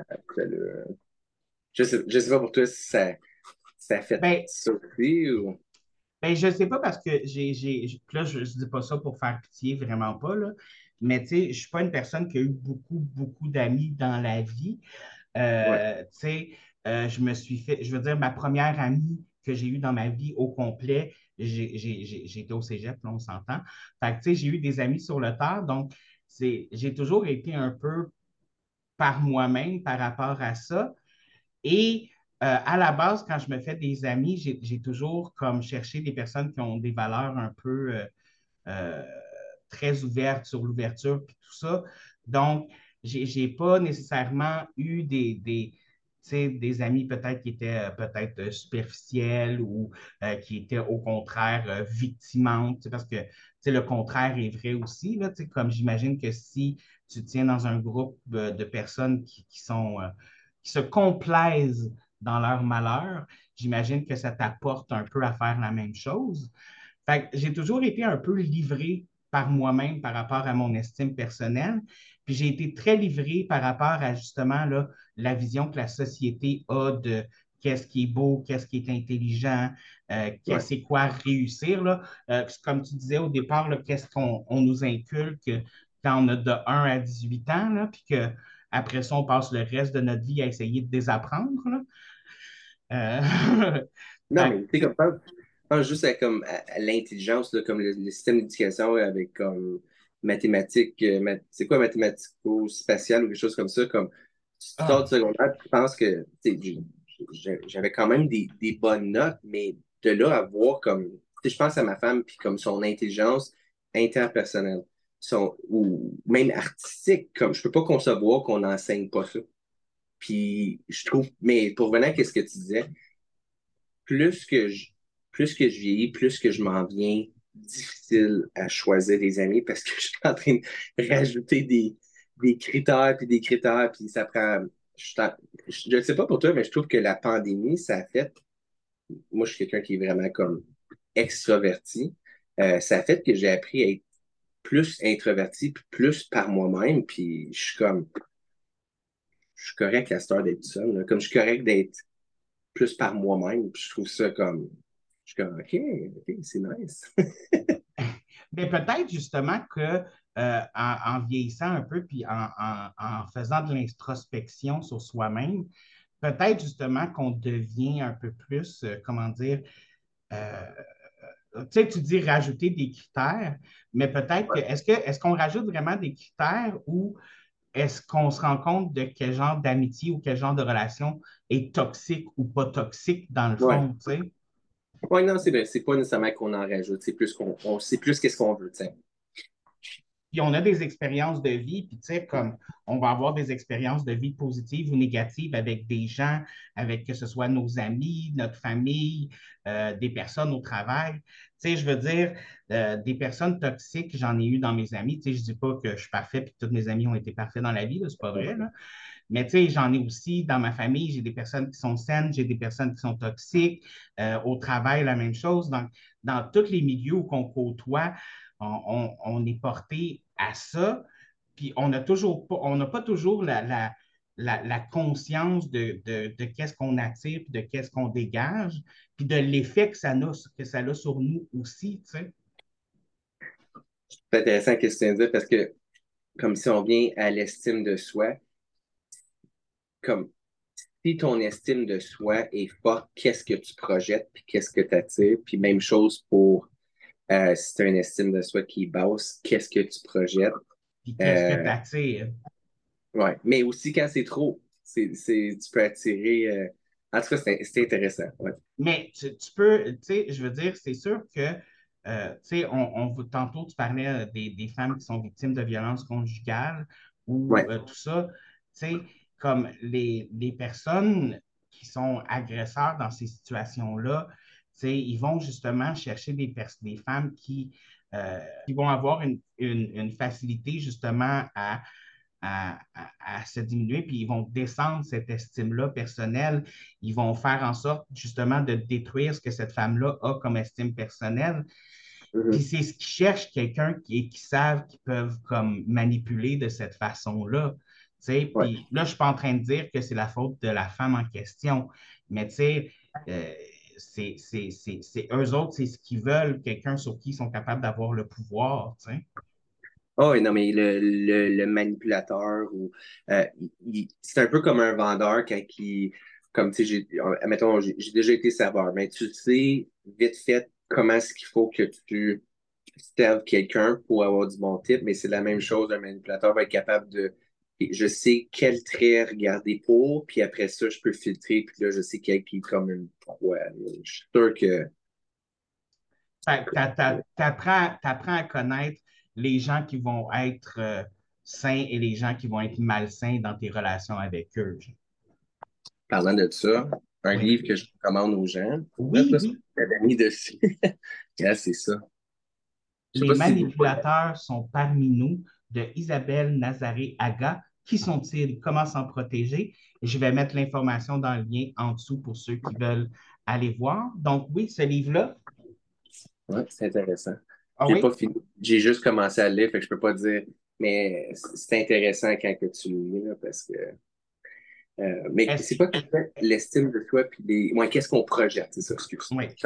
je sais pas pour toi si ça a fait Ben, ça aussi ou. ben, je sais pas parce que là, je dis pas ça pour faire pitié, vraiment pas, là. Mais tu sais, je suis pas une personne qui a eu beaucoup, beaucoup d'amis dans la vie. Ouais, Tu sais, je me suis fait, je veux dire, ma première amie que j'ai eue dans ma vie au complet, j'étais au cégep, là, on s'entend. Fait que, tu sais, j'ai eu des amis sur le tard, donc j'ai toujours été un peu par moi-même par rapport à ça. Et à la base, quand je me fais des amis, j'ai toujours comme cherché des personnes qui ont des valeurs un peu euh, très ouvertes sur l'ouverture et tout ça. Donc, j'ai pas nécessairement eu des amis peut-être qui étaient peut-être superficiels ou qui étaient au contraire victimantes, parce que le contraire est vrai aussi, là, comme j'imagine que si tu tiens dans un groupe de personnes qui se complaisent dans leur malheur, j'imagine que ça t'apporte un peu à faire la même chose. Fait que j'ai toujours été un peu livré par moi-même par rapport à mon estime personnelle. Puis j'ai été très livré par rapport à justement là, la vision que la société a de qu'est-ce qui est beau, qu'est-ce qui est intelligent, ouais. c'est quoi réussir. Là. Comme tu disais au départ, là, qu'est-ce qu'on nous inculque quand on a de 1 à 18 ans, là, puis qu'après ça, on passe le reste de notre vie à essayer de désapprendre. Là. Non, Fait mais tu sais, comme pense juste à l'intelligence, là, comme le système d'éducation avec comme mathématiques, c'est quoi mathématico-spatial ou quelque chose comme ça, comme tu sors ah, du secondaire, tu penses que tu sais, j'avais quand même des bonnes notes, mais de là à voir comme, tu sais, je pense à ma femme, puis comme son intelligence interpersonnelle, ou même artistique, comme je peux pas concevoir qu'on n'enseigne pas ça. Puis je trouve, mais pour revenir à ce que tu disais, plus que je, plus que je vieillis, plus que je m'en viens difficile à choisir des amis parce que je suis en train de rajouter des critères, puis des critères, puis ça prend. Je ne sais pas pour toi, mais je trouve que la pandémie, ça a fait. Moi, je suis quelqu'un qui est vraiment comme extraverti. Ça a fait que j'ai appris à être plus introverti, puis plus par moi-même, puis je suis correct à cette heure d'être seul, là. Comme je suis correct d'être plus par moi-même. Puis je trouve ça comme. Je suis comme, OK, OK, c'est nice. mais peut-être justement que en vieillissant un peu, puis en faisant de l'introspection sur soi-même, peut-être justement qu'on devient un peu plus, comment dire, euh, tu sais, tu dis rajouter des critères, mais peut-être que, est-ce qu'on rajoute vraiment des critères ou est-ce qu'on se rend compte de quel genre d'amitié ou quel genre de relation est toxique ou pas toxique dans le Ouais. fond, tu sais? Ouais, non, c'est vrai. C'est pas nécessairement qu'on en rajoute. C'est plus c'est plus qu'est-ce qu'on veut, tu sais. Puis on a des expériences de vie, puis tu sais, comme on va avoir des expériences de vie positives ou négatives avec des gens, avec que ce soit nos amis, notre famille, des personnes au travail. Tu sais, je veux dire, des personnes toxiques, j'en ai eu dans mes amis. Tu sais, je ne dis pas que je suis parfait puis que tous mes amis ont été parfaits dans la vie, c'est pas vrai, là. Mais tu sais, j'en ai aussi dans ma famille, j'ai des personnes qui sont saines, j'ai des personnes qui sont toxiques. Au travail, la même chose. Donc, dans tous les milieux où on côtoie, on est porté à ça. Puis on n'a pas toujours la conscience de qu'est-ce qu'on attire, puis de qu'est-ce qu'on dégage, puis de l'effet que ça a sur nous aussi, tu sais. C'est intéressant ce que tu viens de dire parce que, comme si on vient à l'estime de soi, comme si ton estime de soi est forte, qu'est-ce que tu projettes, puis qu'est-ce que tu attires, puis même chose pour si tu as une estime de soi qui est basse, qu'est-ce que tu projettes. Puis qu'est-ce que tu Euh, attires. ouais. Mais aussi quand c'est trop, tu peux attirer. En tout cas, c'est intéressant. Ouais. Mais tu peux, tu sais, je veux dire, c'est sûr que, tu sais, tantôt, tu parlais des femmes qui sont victimes de violences conjugales ou Ouais. tout ça, tu sais, comme les personnes qui sont agresseurs dans ces situations-là, tu sais, ils vont justement chercher des femmes qui vont avoir une facilité justement à se diminuer, puis ils vont descendre cette estime-là personnelle. Ils vont faire en sorte justement de détruire ce que cette femme-là a comme estime personnelle. Puis Mhm. c'est ce qu'ils cherchent, quelqu'un qui savent qu'ils peuvent comme manipuler de cette façon-là. Tu sais, Ouais. puis là, je ne suis pas en train de dire que c'est la faute de la femme en question, mais tu sais, euh, c'est eux autres, c'est ce qu'ils veulent, quelqu'un sur qui ils sont capables d'avoir le pouvoir, tu sais. Oh, non, mais le manipulateur, ou, c'est un peu comme un vendeur quand comme tu sais, admettons, j'ai déjà été serveur, mais tu sais vite fait comment est-ce qu'il faut que tu serves quelqu'un pour avoir du bon type, mais c'est la même chose, un manipulateur va être capable de, je sais quel trait regarder pour, puis après ça, je peux filtrer, puis là, je sais quel qui est comme une proie. Je suis sûr que, T'apprends à connaître les gens qui vont être sains et les gens qui vont être malsains dans tes relations avec eux. parlant de ça, un Oui. livre que je recommande aux gens, pour mettre Oui, là, ce que oui. j'avais mis dessus. Yeah, c'est ça. Je sais Les pas si vous. manipulateurs sont parmi nous de Isabelle Nazaré-Aga. Qui sont-ils? Comment s'en protéger? Je vais mettre l'information dans le lien en dessous pour ceux qui veulent aller voir. Donc, oui, ce livre-là. Ouais, c'est intéressant. Ah J'ai pas oui? fini. J'ai juste commencé à le lire, fait que je peux pas dire, mais c'est intéressant quand que tu le lis, là, parce que. Mais Est-ce c'est pas tout à fait l'estime de soi, puis des. Ouais, qu'est-ce qu'on projette, c'est ça, excuse. oui.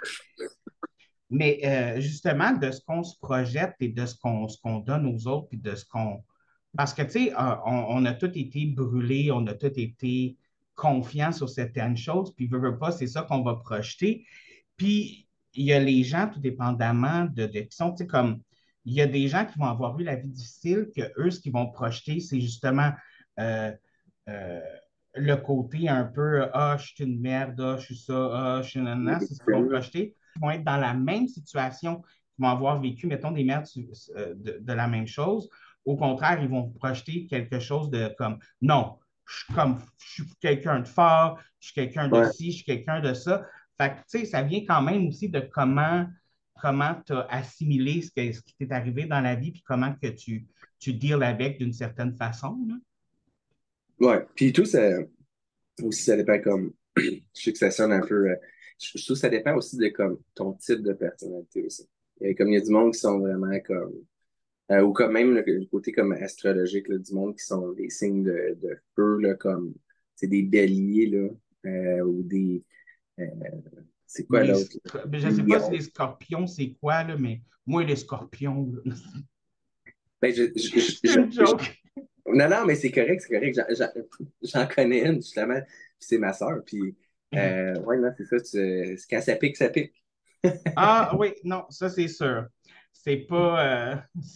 Mais justement, de ce qu'on se projette et de ce qu'on donne aux autres, puis de ce qu'on. Parce que, tu sais, on a tous été brûlés, on a tous été confiants sur certaines choses, puis veut pas, c'est ça qu'on va projeter. Puis, il y a les gens, tout dépendamment qui sont, tu sais, comme, il y a des gens qui vont avoir eu la vie difficile, que eux, ce qu'ils vont projeter, c'est justement euh, euh, le côté un peu, ah, je suis une merde, ah, je suis ça, ah, je suis nanana, c'est ce qu'ils vont projeter. Ils vont être dans la même situation, ils vont avoir vécu, mettons, des merdes de la même chose. Au contraire, ils vont projeter quelque chose de comme, non, je suis quelqu'un de fort, je suis quelqu'un de Ouais. ci, je suis quelqu'un de ça. Fait que, tu sais, ça vient quand même aussi de comment tu as assimilé ce qui t'est arrivé dans la vie, puis comment que tu deals avec d'une certaine façon, là. Ouais. Puis tout, ça aussi, ça dépend comme. Je sais que ça sonne un peu. Je trouve que ça dépend aussi de comme ton type de personnalité aussi. Comme il y a du monde qui sont vraiment comme. Ou comme même le côté comme astrologique, là, du monde qui sont des signes de feu, là, comme c'est des béliers, là, ou des. euh, c'est quoi l'autre? Là? Ben, je Des ne sais pas si lions. les scorpions, c'est quoi, là, mais moi, les scorpions, là, Ben, c'est une joke. non, non, mais c'est correct, c'est correct. J'en connais une, justement, puis c'est ma sœur. Puis, ouais, non, c'est ça. Quand ça pique, ça pique. Ah oui, non, ça c'est sûr. C'est pas.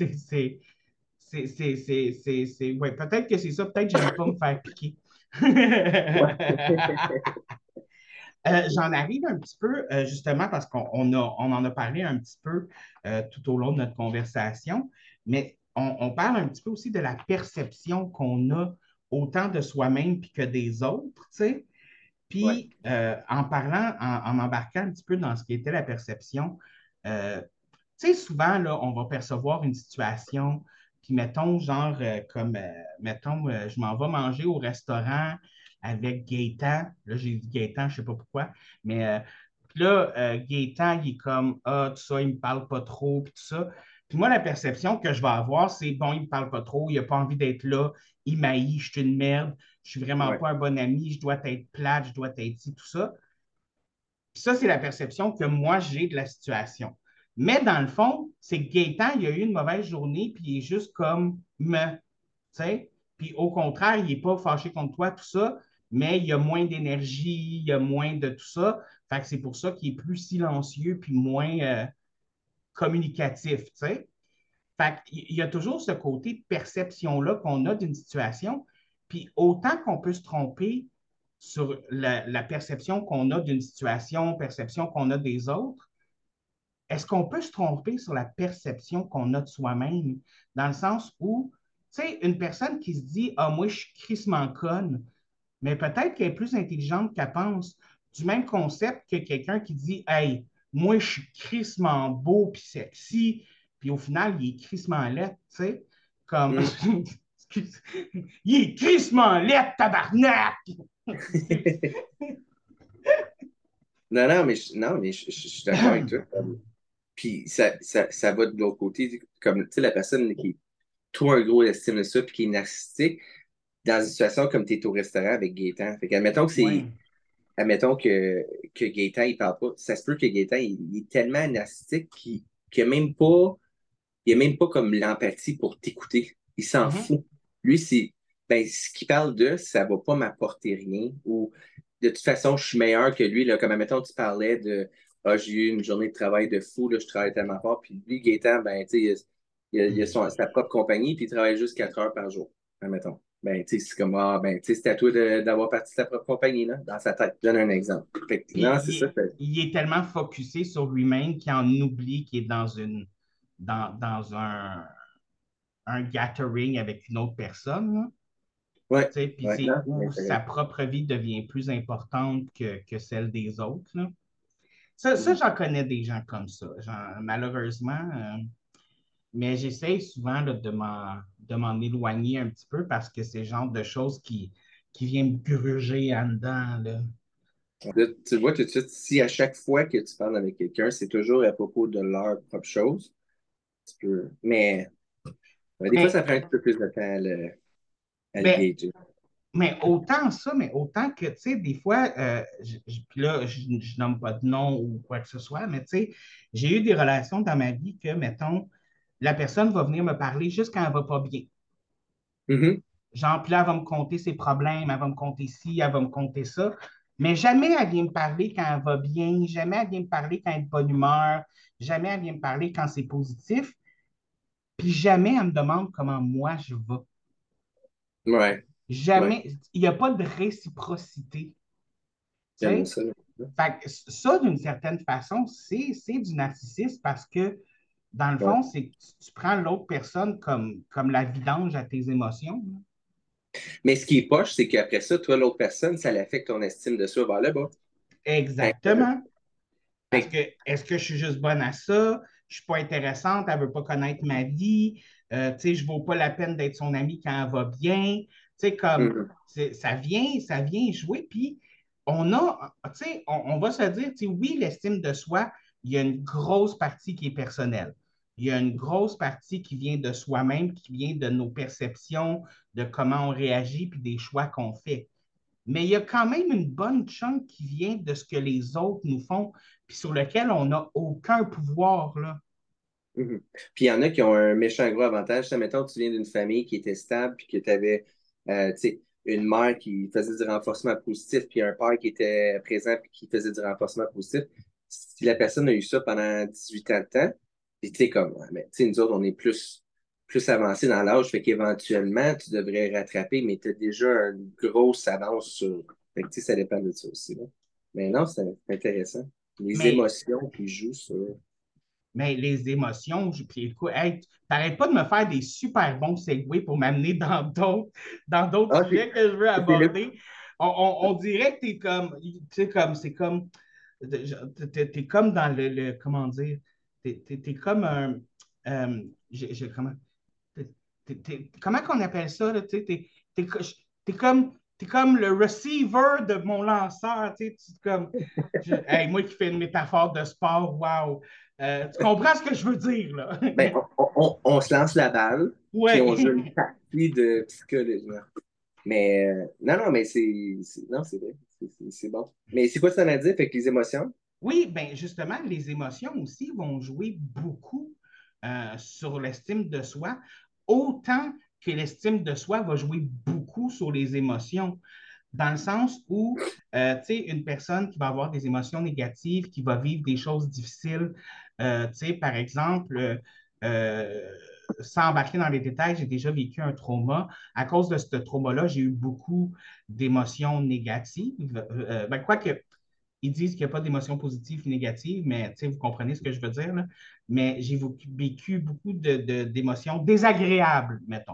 Ouais, peut-être que c'est ça, peut-être que j'aime pas me faire piquer. Ouais. J'en arrive un petit peu, justement, parce on en a parlé un petit peu tout au long de notre conversation, mais on parle un petit peu aussi de la perception qu'on a autant de soi-même puis que des autres, tu sais. Ouais, Puis, en parlant, en embarquant un petit peu dans ce qui était la perception, tu sais, souvent, là, on va percevoir une situation, puis mettons, genre, mettons, je m'en vais manger au restaurant avec Gaétan. Là, j'ai dit Gaétan, je ne sais pas pourquoi, mais puis là, Gaétan, il est comme, ah, tout ça, il ne me parle pas trop, puis tout ça. Puis moi, la perception que je vais avoir, c'est, bon, il ne me parle pas trop, il n'a pas envie d'être là, il m'haït, je suis une merde, je suis vraiment ouais, pas un bon ami, je dois être plate, je dois être ici, tout ça. Puis ça, c'est la perception que moi, j'ai de la situation. Mais dans le fond, c'est que Gaétan, il a eu une mauvaise journée, puis il est juste comme me, tu sais. Puis au contraire, il n'est pas fâché contre toi, tout ça, mais il y a moins d'énergie, il y a moins de tout ça. Fait que c'est pour ça qu'il est plus silencieux, puis moins communicatif, tu sais. Fait qu'il y a toujours ce côté de perception-là qu'on a d'une situation. Puis autant qu'on peut se tromper sur la perception qu'on a d'une situation, perception qu'on a des autres, est-ce qu'on peut se tromper sur la perception qu'on a de soi-même? Dans le sens où, tu sais, une personne qui se dit, ah, moi, je suis crissement conne, mais peut-être qu'elle est plus intelligente qu'elle pense. Du même concept que quelqu'un qui dit, hey, moi, je suis crissement beau puis sexy, puis au final, il est crissement laid, tu sais, comme, mm. il est crissement laid, tabarnak! Non, mais je suis d'accord avec toi. Puis ça va de l'autre côté, comme tu sais, la personne qui est trop un gros estime de ça, puis qui est narcissique, dans une situation comme tu es au restaurant avec Gaétan. Fait qu'admettons que c'est. Oui. Admettons que Gaétan, il parle pas. Ça se peut que Gaétan, il est tellement narcissique qu'il a même pas comme l'empathie pour t'écouter. Il s'en Mhm. fout. Lui, c'est. Ben, ce qu'il parle de, ça va pas m'apporter rien. Ou de toute façon, je suis meilleur que lui. Là, comme admettons, tu parlais de ah, j'ai eu une journée de travail de fou, là, je travaille tellement fort. Puis lui, Gaétan, ben, tu sais, il a sa propre compagnie, puis il travaille juste 4 heures par jour. Admettons. Ben, tu sais, c'est comme, ah, ben, tu sais, c'est à toi d'avoir parti de ta propre compagnie, là, dans sa tête. Je donne un exemple. Fait que, Puis non, c'est ça. il est tellement focusé sur lui-même qu'il en oublie qu'il est dans un gathering avec une autre personne, là. Ouais, Tu sais, puis ouais, c'est non, c'est où sa intéressant. propre vie devient plus importante que celle des autres, là. Ça, j'en connais des gens comme ça, malheureusement. Mais j'essaie souvent là, de m'en éloigner un petit peu parce que c'est le genre de choses qui viennent me gruger en dedans, là. Là, tu vois tout de suite, si à chaque fois que tu parles avec quelqu'un, c'est toujours à propos de leur propre chose, tu peux. Mais des fois, ça Mais, prend un petit peu plus de temps à le ben, gager. mais autant ça, mais autant que, tu sais, des fois, puis là, je nomme pas de nom ou quoi que ce soit, mais tu sais, j'ai eu des relations dans ma vie que, mettons, la personne va venir me parler juste quand elle va pas bien. Mhm, Genre, puis là, elle va me conter ses problèmes, elle va me conter ci, elle va me conter ça. Mais jamais elle vient me parler quand elle va bien, jamais elle vient me parler quand elle est de bonne humeur, jamais elle vient me parler quand c'est positif, puis jamais elle me demande comment moi je vais. ouais, ouais, Jamais, il n'y a pas de réciprocité. Tu j'aime sais? ça. Fait que ça, d'une certaine façon, c'est du narcissisme parce que, dans le Ouais. fond, c'est que tu prends l'autre personne comme la vidange à tes émotions. Mais ce qui est poche, c'est qu'après ça, toi, l'autre personne, ça l'affecte ton estime de soi vers le bas. Hein? Exactement. Parce Fait que est-ce que je suis juste bonne à ça? Je ne suis pas intéressante, elle ne veut pas connaître ma vie. Tu sais, je ne vaux pas la peine d'être son amie quand elle va bien. Tu sais, comme mhm, ça vient jouer. Puis on a, tu sais, on va se dire, tu sais, oui, l'estime de soi, il y a une grosse partie qui est personnelle. Il y a une grosse partie qui vient de soi-même, qui vient de nos perceptions, de comment on réagit, puis des choix qu'on fait. Mais il y a quand même une bonne chunk qui vient de ce que les autres nous font, puis sur lequel on n'a aucun pouvoir, là. mhm. Puis il y en a qui ont un méchant gros avantage. Ça, mettons, tu viens d'une famille qui était stable, puis que tu avais, tu sais, une mère qui faisait du renforcement positif, puis un père qui était présent, puis qui faisait du renforcement positif. Si la personne a eu ça pendant 18 ans de temps, puis tu sais, comme, ouais, mais, tu sais, nous autres, on est plus avancé dans l'âge, fait qu'éventuellement, tu devrais rattraper, mais tu as déjà une grosse avance sur. Fait que, tu sais, ça dépend de ça aussi, là. Mais non, c'est intéressant. Les Mais, émotions qui jouent sur. Mais les émotions, puis écoute, hey, t'arrêtes pas de me faire des super bons segways pour m'amener dans d'autres Ah, sujets que je veux c'est là. aborder. On dirait que t'es comme, tu sais, comme, c'est comme, t'es comme dans comment dire, t'es comme un, comment, comment qu'on appelle ça, là, tu sais, t'es, t'es comme, t'es comme le receiver de mon lanceur, tu sais, comme, hey, moi qui fais une métaphore de sport, wow. Tu comprends ce que je veux dire, là? Ben, on se lance la balle, puis on joue une Ouais. partie de psychologie. Mais non, non, mais non, c'est vrai. C'est bon. Mais c'est quoi ça à dire avec les émotions? Oui, bien justement, les émotions aussi vont jouer beaucoup sur l'estime de soi, autant que l'estime de soi va jouer beaucoup sur les émotions, dans le sens où, tu sais, une personne qui va avoir des émotions négatives, qui va vivre des choses difficiles, tu sais, par exemple, euh, sans embarquer dans les détails, j'ai déjà vécu un trauma. À cause de ce trauma-là, j'ai eu beaucoup d'émotions négatives. Ben, quoique, ils disent qu'il n'y a pas d'émotions positives et négatives, mais vous comprenez ce que je veux dire, là. Mais j'ai vécu beaucoup d'émotions désagréables, mettons.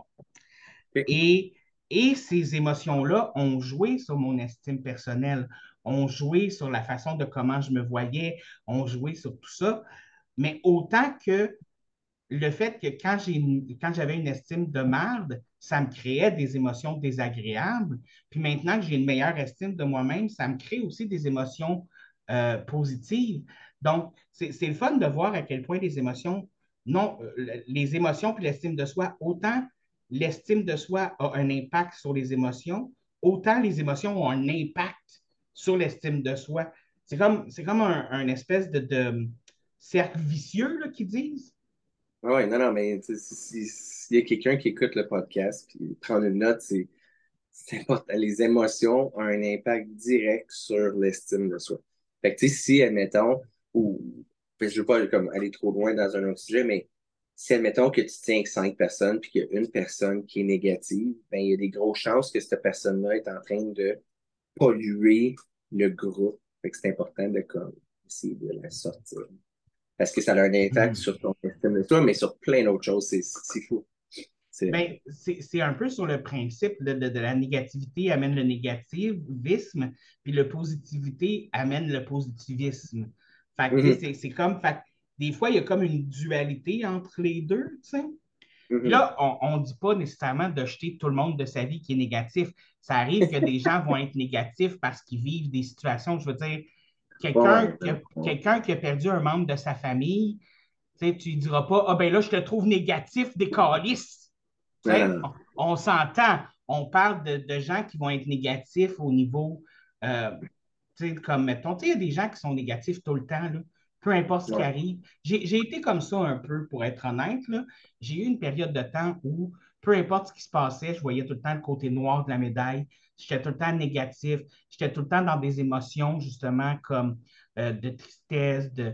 Ok. Et, et ces émotions-là ont joué sur mon estime personnelle, ont joué sur la façon de comment je me voyais, ont joué sur tout ça. Mais autant que le fait que quand j'avais une estime de merde, ça me créait des émotions désagréables. Puis maintenant que j'ai une meilleure estime de moi-même, ça me crée aussi des émotions positives. Donc, c'est le fun de voir à quel point les émotions, non, les émotions puis l'estime de soi, autant l'estime de soi a un impact sur les émotions, autant les émotions ont un impact sur l'estime de soi. C'est comme un espèce de cercle vicieux là, qu'ils disent. Oui, non, non, mais tu sais, s'il y a quelqu'un qui écoute le podcast puis prend une note, c'est important. Les émotions ont un impact direct sur l'estime de soi. Fait que, tu sais, si, admettons, ou, fait que je veux pas comme, aller trop loin dans un autre sujet, mais si, admettons, que tu tiens avec 5 personnes puis qu'il y a une personne qui est négative, ben, il y a des grosses chances que cette personne-là est en train de polluer le groupe. Fait que c'est important de, comme, essayer de la sortir. Parce que ça a un impact Mhm. sur ton estime de soi, mais sur plein d'autres choses. C'est fou. C'est Ben, c'est un peu sur le principe de la négativité amène le négativisme, puis le positivité amène le positivisme. Fait que, tu sais, Mhm, c'est comme, fait que des fois, il y a comme une dualité entre les deux, tu sais. Puis mhm. là, on ne dit pas nécessairement de jeter tout le monde de sa vie qui est négatif. Ça arrive que des gens vont être négatifs parce qu'ils vivent des situations, je veux dire, Ouais, quelqu'un qui a perdu un membre de sa famille, tu ne diras pas, ah ben là, je te trouve négatif des calices. non, non, non. On s'entend. On parle de gens qui vont être négatifs au niveau, euh, comme mettons, il y a des gens qui sont négatifs tout le temps, là, peu importe ce qui Ouais. arrive. J'ai été comme ça un peu, pour être honnête. Là. J'ai eu une période de temps où, peu importe ce qui se passait, je voyais tout le temps le côté noir de la médaille. J'étais tout le temps négatif. J'étais tout le temps dans des émotions, justement, comme de tristesse, de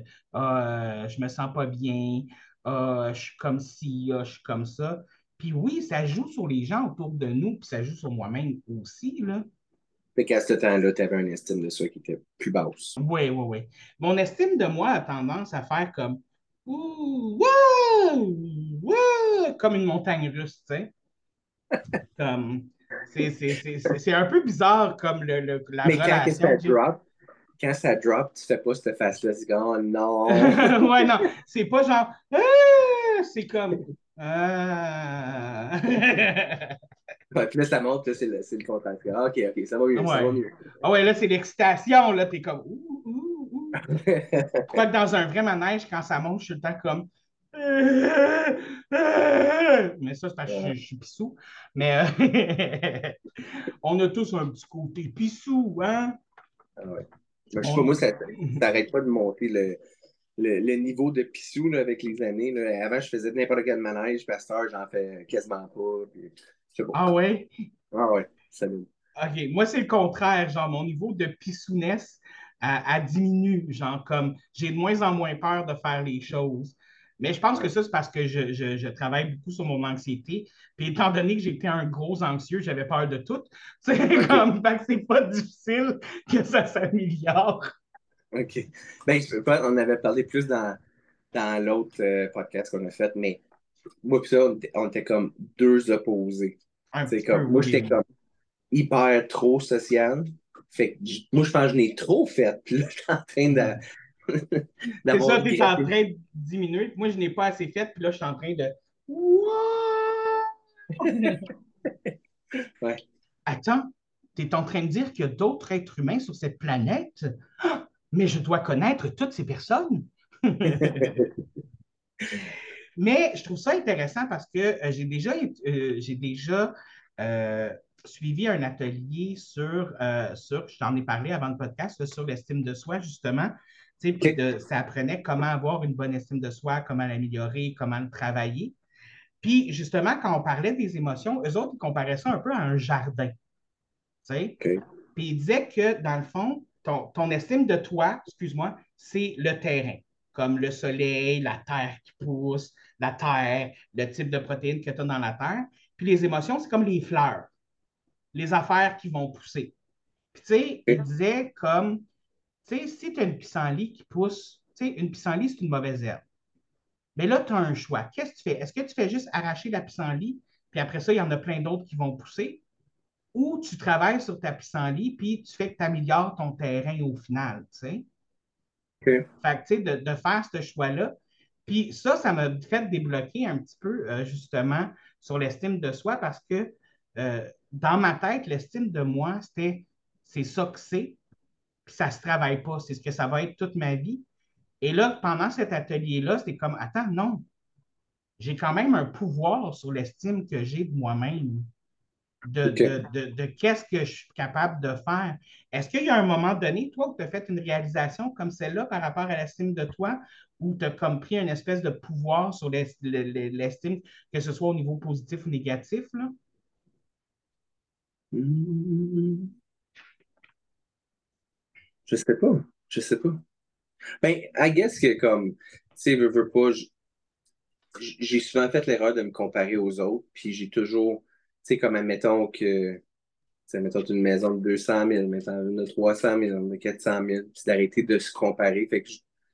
je me sens pas bien, je suis comme ci, je suis comme ça. Puis oui, ça joue sur les gens autour de nous, puis ça joue sur moi-même aussi, là. Fait qu'à ce temps-là, tu avais une estime de soi qui était plus basse. Oui, oui, oui. Mon estime de moi a tendance à faire comme ouh, wouh, wouh, comme une montagne russe, tu sais. Comme, c'est un peu bizarre comme la Mais relation que j'ai. quand ça drop, tu fais pas cette face-là, tu dis, oh non. Ouais, non, c'est pas genre ah, c'est comme ah. Ouais, puis là, ça monte, là, c'est le contraire. Ah, OK, OK, ça va mieux, ça va Ouais. mieux. Ah ouais, là, c'est l'excitation, là, t'es comme ouh, ouh, ouh. Quoi que dans un vrai manège, quand ça monte, je suis le temps comme. Mais ça, c'est parce que Ouais, je suis pissou. Mais on a tous un petit côté pissou, hein? ah ouais. Mais je sais pas, On... moi, ça t'arrête pas de monter le niveau de pissou là, avec les années. Là. Avant, je faisais n'importe quel manège, puis à cette heure, j'en fais quasiment pas. Puis, je sais pas. Ah ouais? Ah ouais, salut. OK. Moi, c'est le contraire. Genre, mon niveau de pissounesse diminue. Genre, comme j'ai de moins en moins peur de faire les choses. Mais je pense que Ouais. ça, c'est parce que je travaille beaucoup sur mon anxiété. Puis étant donné que j'étais un gros anxieux, j'avais peur de tout. C'est OK, comme, fait que c'est pas difficile que ça s'améliore. OK. Ben, on avait parlé plus dans l'autre podcast qu'on a fait, mais moi pis ça, on était comme deux opposés. Un C'est petit peu, comme, moi, oui, j'étais oui. comme hyper trop social. Fait que moi, je pense que je l'ai trop fait. Puis là, je suis en train C'est d'avoir ça, tu es en regretté. train de diminuer. Moi, je n'ai pas assez fait, puis là, je suis en train de. What? Ouais. Attends, tu es en train de dire qu'il y a d'autres êtres humains sur cette planète? Ah, mais je dois connaître toutes ces personnes. Mais je trouve ça intéressant parce que j'ai déjà euh, suivi un atelier je t'en ai parlé avant le podcast, là, sur l'estime de soi, justement. Tu sais, puis OK. ça apprenait comment avoir une bonne estime de soi, comment l'améliorer, comment le travailler. Puis, justement, quand on parlait des émotions, eux autres, ils comparaient ça un peu à un jardin. Tu sais? OK. Puis, ils disaient que, dans le fond, ton estime de toi, excuse-moi, c'est le terrain, comme le soleil, la terre qui pousse, la terre, le type de protéines que tu as dans la terre. Puis, les émotions, c'est comme les fleurs, les affaires qui vont pousser. Puis, tu sais, ils OK. disaient comme, tu sais, si tu as une pissenlit qui pousse, tu sais, une pissenlit, c'est une mauvaise herbe. Mais là, tu as un choix. Qu'est-ce que tu fais? Est-ce que tu fais juste arracher la pissenlit, puis après ça, il y en a plein d'autres qui vont pousser? Ou tu travailles sur ta pissenlit, puis tu fais que tu améliores ton terrain au final, tu sais? OK. Fait que, tu sais, de faire ce choix-là. Puis ça m'a fait débloquer un petit peu, justement, sur l'estime de soi parce que dans ma tête, l'estime de moi, c'est ça que c'est, puis ça ne se travaille pas. C'est ce que ça va être toute ma vie. Et là, pendant cet atelier-là, c'était comme, attends, non, j'ai quand même un pouvoir sur l'estime que j'ai de moi-même, OK. de qu'est-ce que je suis capable de faire. Est-ce qu'il y a un moment donné, toi, où tu as fait une réalisation comme celle-là par rapport à l'estime de toi, où tu as comme pris une espèce de pouvoir sur l'estime, que ce soit au niveau positif ou négatif, là? Hmm, je sais pas. Je sais pas. Ben, I guess que comme, tu sais, veux pas, j'ai souvent fait l'erreur de me comparer aux autres, puis j'ai toujours, tu sais, comme admettons que, tu sais, mettons une maison de 200 000, mettons une de 300 000, une de 400 000, puis d'arrêter de se comparer. Fait que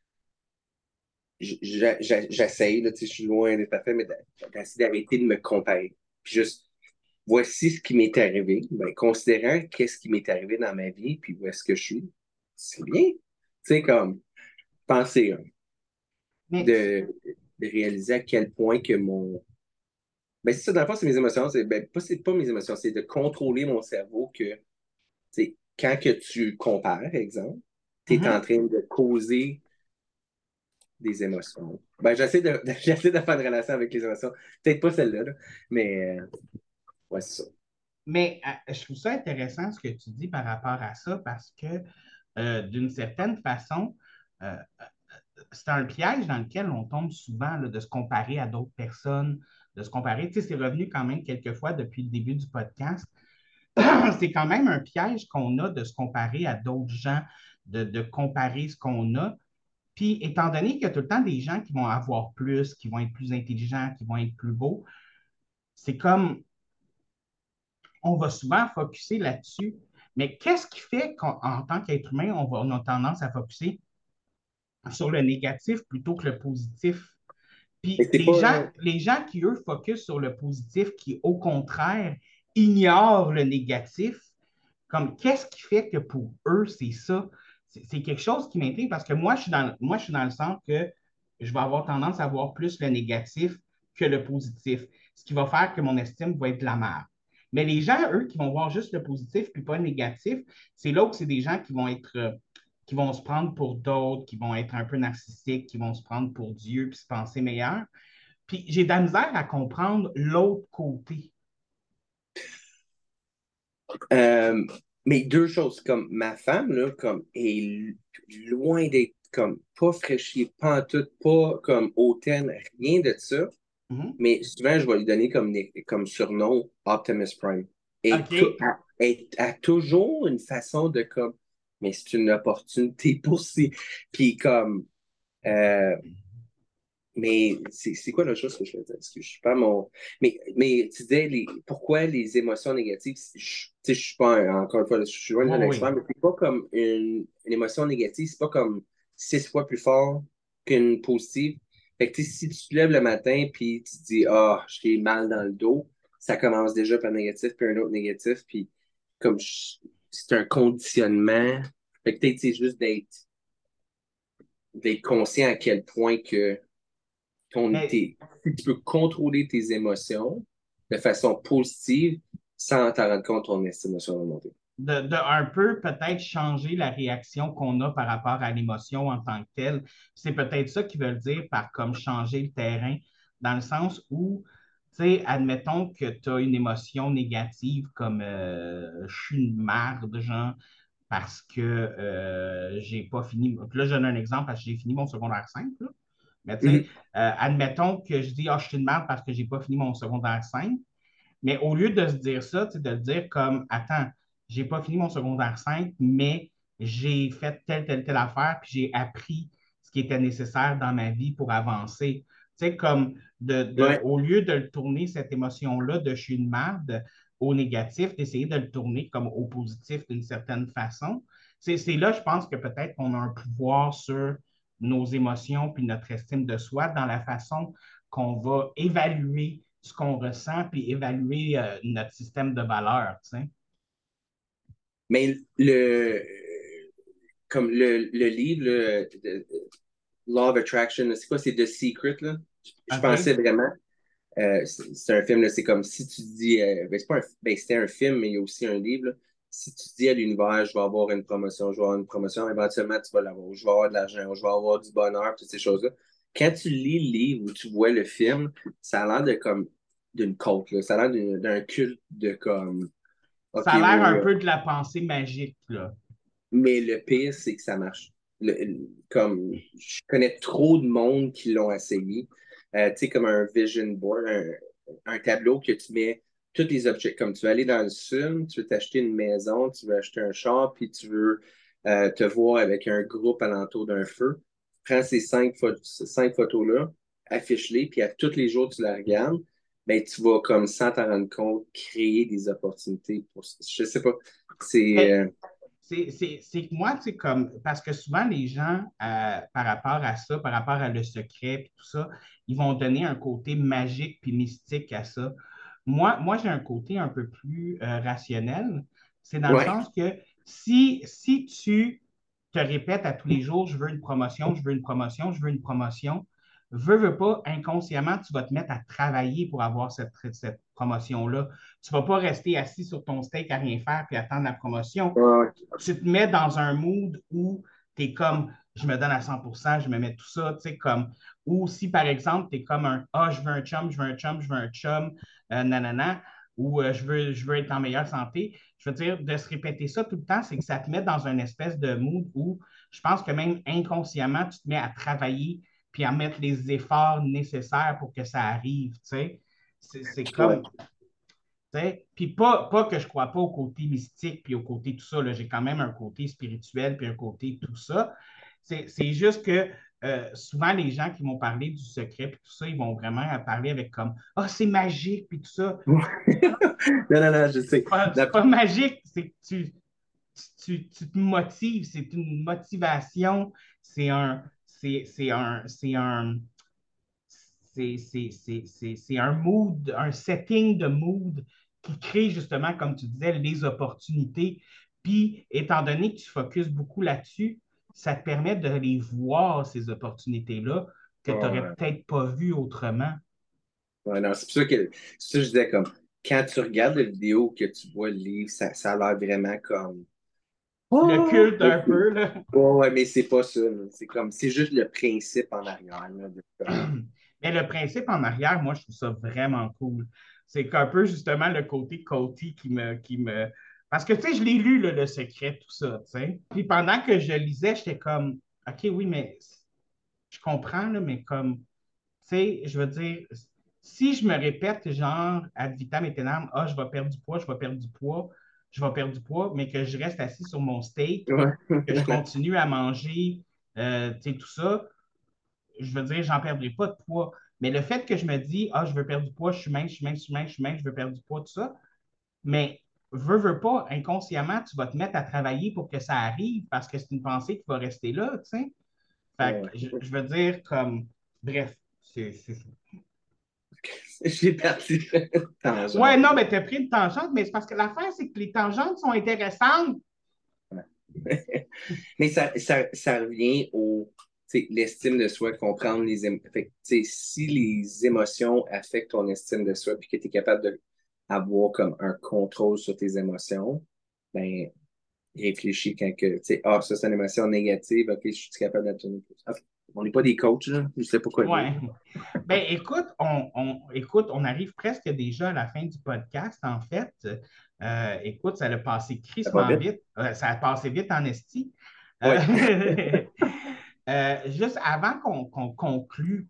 j'essaye, là, tu sais, je suis loin d'être parfait, mais d'essayer d'arrêter de me comparer. Puis juste, voici ce qui m'est arrivé. Ben, considérant qu'est-ce qui m'est arrivé dans ma vie, puis où est-ce que je suis, c'est bien. Tu sais, comme, penser, hein, Mais de, de réaliser à quel point que mon. Ben, c'est ça, dans le fond, c'est mes émotions. C'est pas mes émotions, c'est de contrôler mon cerveau que, tu sais, quand que tu compares, exemple, tu es en mhm. train de causer des émotions. Ben, j'essaie de faire une relation avec les émotions. Peut-être pas celle-là, là, mais ouais, c'est ça. Mais je trouve ça intéressant ce que tu dis par rapport à ça parce que d'une certaine façon, euh, c'est un piège dans lequel on tombe souvent là, de se comparer à d'autres personnes, de se comparer. Tu sais, c'est revenu quand même quelques fois depuis le début du podcast. C'est quand même un piège qu'on a de se comparer à d'autres gens, de comparer ce qu'on a. Puis, étant donné qu'il y a tout le temps des gens qui vont avoir plus, qui vont être plus intelligents, qui vont être plus beaux, c'est comme on va souvent focuser là-dessus. Mais qu'est-ce qui fait qu'en tant qu'être humain, on a tendance à focuser sur le négatif plutôt que le positif? Mais Puis c'est pas. les gens qui, eux, focus sur le positif, qui, au contraire, ignorent le négatif, comme qu'est-ce qui fait que pour eux, c'est ça? C'est quelque chose qui m'intrigue parce que moi, je suis dans le sens que je vais avoir tendance à voir plus le négatif que le positif, ce qui va faire que mon estime va être de la merde. Mais les gens, eux, qui vont voir juste le positif puis pas le négatif, c'est là où c'est des gens qui vont être, qui vont se prendre pour d'autres, qui vont être un peu narcissiques, qui vont se prendre pour Dieu puis se penser meilleur. Puis j'ai de la misère à comprendre l'autre côté. Euh, mais deux choses, comme ma femme, là, comme, est loin d'être comme pas fraîchie, pas en tout, pas comme hautaine, rien de ça. Mhm. Mais souvent, je vais lui donner comme surnom Optimus Prime. OK. Elle a toujours une façon de comme, mais c'est une opportunité pour si. Puis comme, euh, mais c'est quoi la chose que je veux dire? Parce que je suis pas mon. Mais tu disais pourquoi les émotions négatives, tu sais, je suis pas encore une fois, je suis loin Oui, d'un expert, oui. mais c'est pas comme une émotion négative, c'est pas comme 6 fois plus fort qu'une positive. Fait que si tu te lèves le matin puis tu te dis ah, j'ai mal dans le dos, ça commence déjà par négatif, puis un autre négatif, puis comme c'est un conditionnement. Fait que c'est juste d'être conscient à quel point que Mais si tu peux contrôler tes émotions de façon positive sans t'en rendre compte, ton estime de soi va monter. de un peu peut-être changer la réaction qu'on a par rapport à l'émotion en tant que telle. C'est peut-être ça qu'ils veulent dire par comme changer le terrain, dans le sens où, tu sais, admettons que tu as une émotion négative comme je suis une marde, genre, parce que j'ai pas fini. Là, je donne un exemple parce que j'ai fini mon secondaire 5. Là. Mais tu sais, Mhm. admettons que je dis, ah, je suis une marde parce que j'ai pas fini mon secondaire 5. Mais au lieu de se dire ça, de le dire comme, attends, j'ai pas fini mon secondaire 5, mais j'ai fait telle affaire, puis j'ai appris ce qui était nécessaire dans ma vie pour avancer. Tu sais, comme Ouais. au lieu de le tourner, cette émotion-là de je suis une merde au négatif, d'essayer de le tourner comme au positif d'une certaine façon. C'est là, je pense que peut-être qu'on a un pouvoir sur nos émotions puis notre estime de soi dans la façon qu'on va évaluer ce qu'on ressent puis évaluer notre système de valeurs, tu sais. Mais comme le livre, Law of Attraction, c'est quoi? C'est The Secret, là? Je OK? pensais vraiment, c'est un film, là, c'est comme si tu dis, ben, c'est pas un, ben, c'était un film, mais il y a aussi un livre, là. Si tu dis à l'univers, je vais avoir une promotion, je vais avoir une promotion, éventuellement, tu vas l'avoir, ou je vais avoir de l'argent, ou je vais avoir du bonheur, toutes ces choses-là. Quand tu lis le livre ou tu vois le film, ça a l'air de comme d'une côte, là. Ça a l'air d'un culte de comme, OK, Ça a oui, l'air un oui, peu de la pensée magique, là. mais le pire, c'est que ça marche. Comme je connais trop de monde qui l'ont essayé. Tu sais, comme un vision board, un tableau que tu mets tous les objets. Comme tu veux aller dans le sud, tu veux t'acheter une maison, tu veux acheter un char, puis tu veux te voir avec un groupe alentour d'un feu. Prends ces cinq photos-là, affiche-les, puis à tous les jours, tu la regardes. Ben, tu vas, comme sans t'en rendre compte, créer des opportunités pour ça. Je sais pas. C'est. Mais c'est que moi, c'est comme, parce que souvent les gens, par rapport à ça, par rapport à le secret et tout ça, ils vont donner un côté magique puis mystique à ça. Moi j'ai un côté un peu plus rationnel. C'est dans le Ouais. sens que si tu te répètes à tous les jours, je veux une promotion, je veux une promotion, je veux une promotion, veux pas, inconsciemment, tu vas te mettre à travailler pour avoir cette promotion-là. Tu ne vas pas rester assis sur ton steak à rien faire puis attendre la promotion. Ouais. Tu te mets dans un mood où tu es comme je me donne à 100%, je me mets tout ça, tu sais, comme, ou si par exemple, tu es comme un ah, je veux un chum, je veux un chum, je veux un chum, nanana, ou je veux être en meilleure santé. Je veux dire, de se répéter ça tout le temps, c'est que ça te met dans une espèce de mood où je pense que même inconsciemment, tu te mets à travailler puis à mettre les efforts nécessaires pour que ça arrive, tu sais. C'est Ouais. comme, puis pas que je ne crois pas au côté mystique, puis au côté tout ça. J'ai quand même un côté spirituel, puis un côté tout ça. C'est juste que souvent, les gens qui vont parler du secret, puis tout ça, ils vont vraiment parler avec comme ah, c'est magique, puis tout ça. Non, non, non, je sais. Non, C'est pas magique, c'est que tu te motives, c'est une motivation, c'est un, c'est un, c'est un mood, un setting de mood qui crée justement, comme tu disais, les opportunités. Puis, étant donné que tu focuses beaucoup là-dessus, ça te permet de les voir, ces opportunités-là, que tu n'aurais ouais, peut-être pas vues autrement. ouais, non, c'est pour ça que c'est ça que je disais comme quand tu regardes la vidéo que tu vois le livre, ça a l'air vraiment comme Le oh! culte un peu, là. Ouais, ouais, mais c'est pas ça, là. C'est comme c'est juste le principe en arrière, là, Mais le principe en arrière, moi, je trouve ça vraiment cool. C'est qu'un peu justement le côté Coty qui me. Parce que, tu sais, je l'ai lu, là, Le Secret, tout ça, tu sais. Puis pendant que je lisais, j'étais comme, OK, oui, mais je comprends, là, mais comme, tu sais, je veux dire, si je me répète, genre, ad vitam aeternam, ah, je vais perdre du poids, je vais perdre du poids, je vais perdre du poids, mais que je reste assis sur mon steak, Ouais. que je continue à manger, tu sais, tout ça, je veux dire, j'en perdrai pas de poids. Mais le fait que je me dis, ah, je veux perdre du poids, je suis mince, je suis mince, je suis mince, je suis mince, je veux perdre du poids, tout ça, mais veux pas, inconsciemment, tu vas te mettre à travailler pour que ça arrive parce que c'est une pensée qui va rester là, tu sais. Fait Ouais. que je veux dire, comme, bref. C'est... J'ai perdu une Ouais, tangente. non, mais tu as pris une tangente, mais c'est parce que l'affaire, c'est que les tangentes sont intéressantes. Mais ça revient au, tu sais, l'estime de soi, comprendre les émotions. Si les émotions affectent ton estime de soi puis que tu es capable d'avoir comme un contrôle sur tes émotions, ben, réfléchis quand que, tu sais, ah, ça, c'est une émotion négative, ok, je suis capable de la tourner. Enfin, on n'est pas des coachs, là, je sais pas quoi dire. Ouais. Ben, écoute, écoute, on arrive presque déjà à la fin du podcast, en fait. Écoute, ça a passé Ça va crissement vite? vite. Ça a passé vite en esti. Oui. Juste avant qu'on conclue,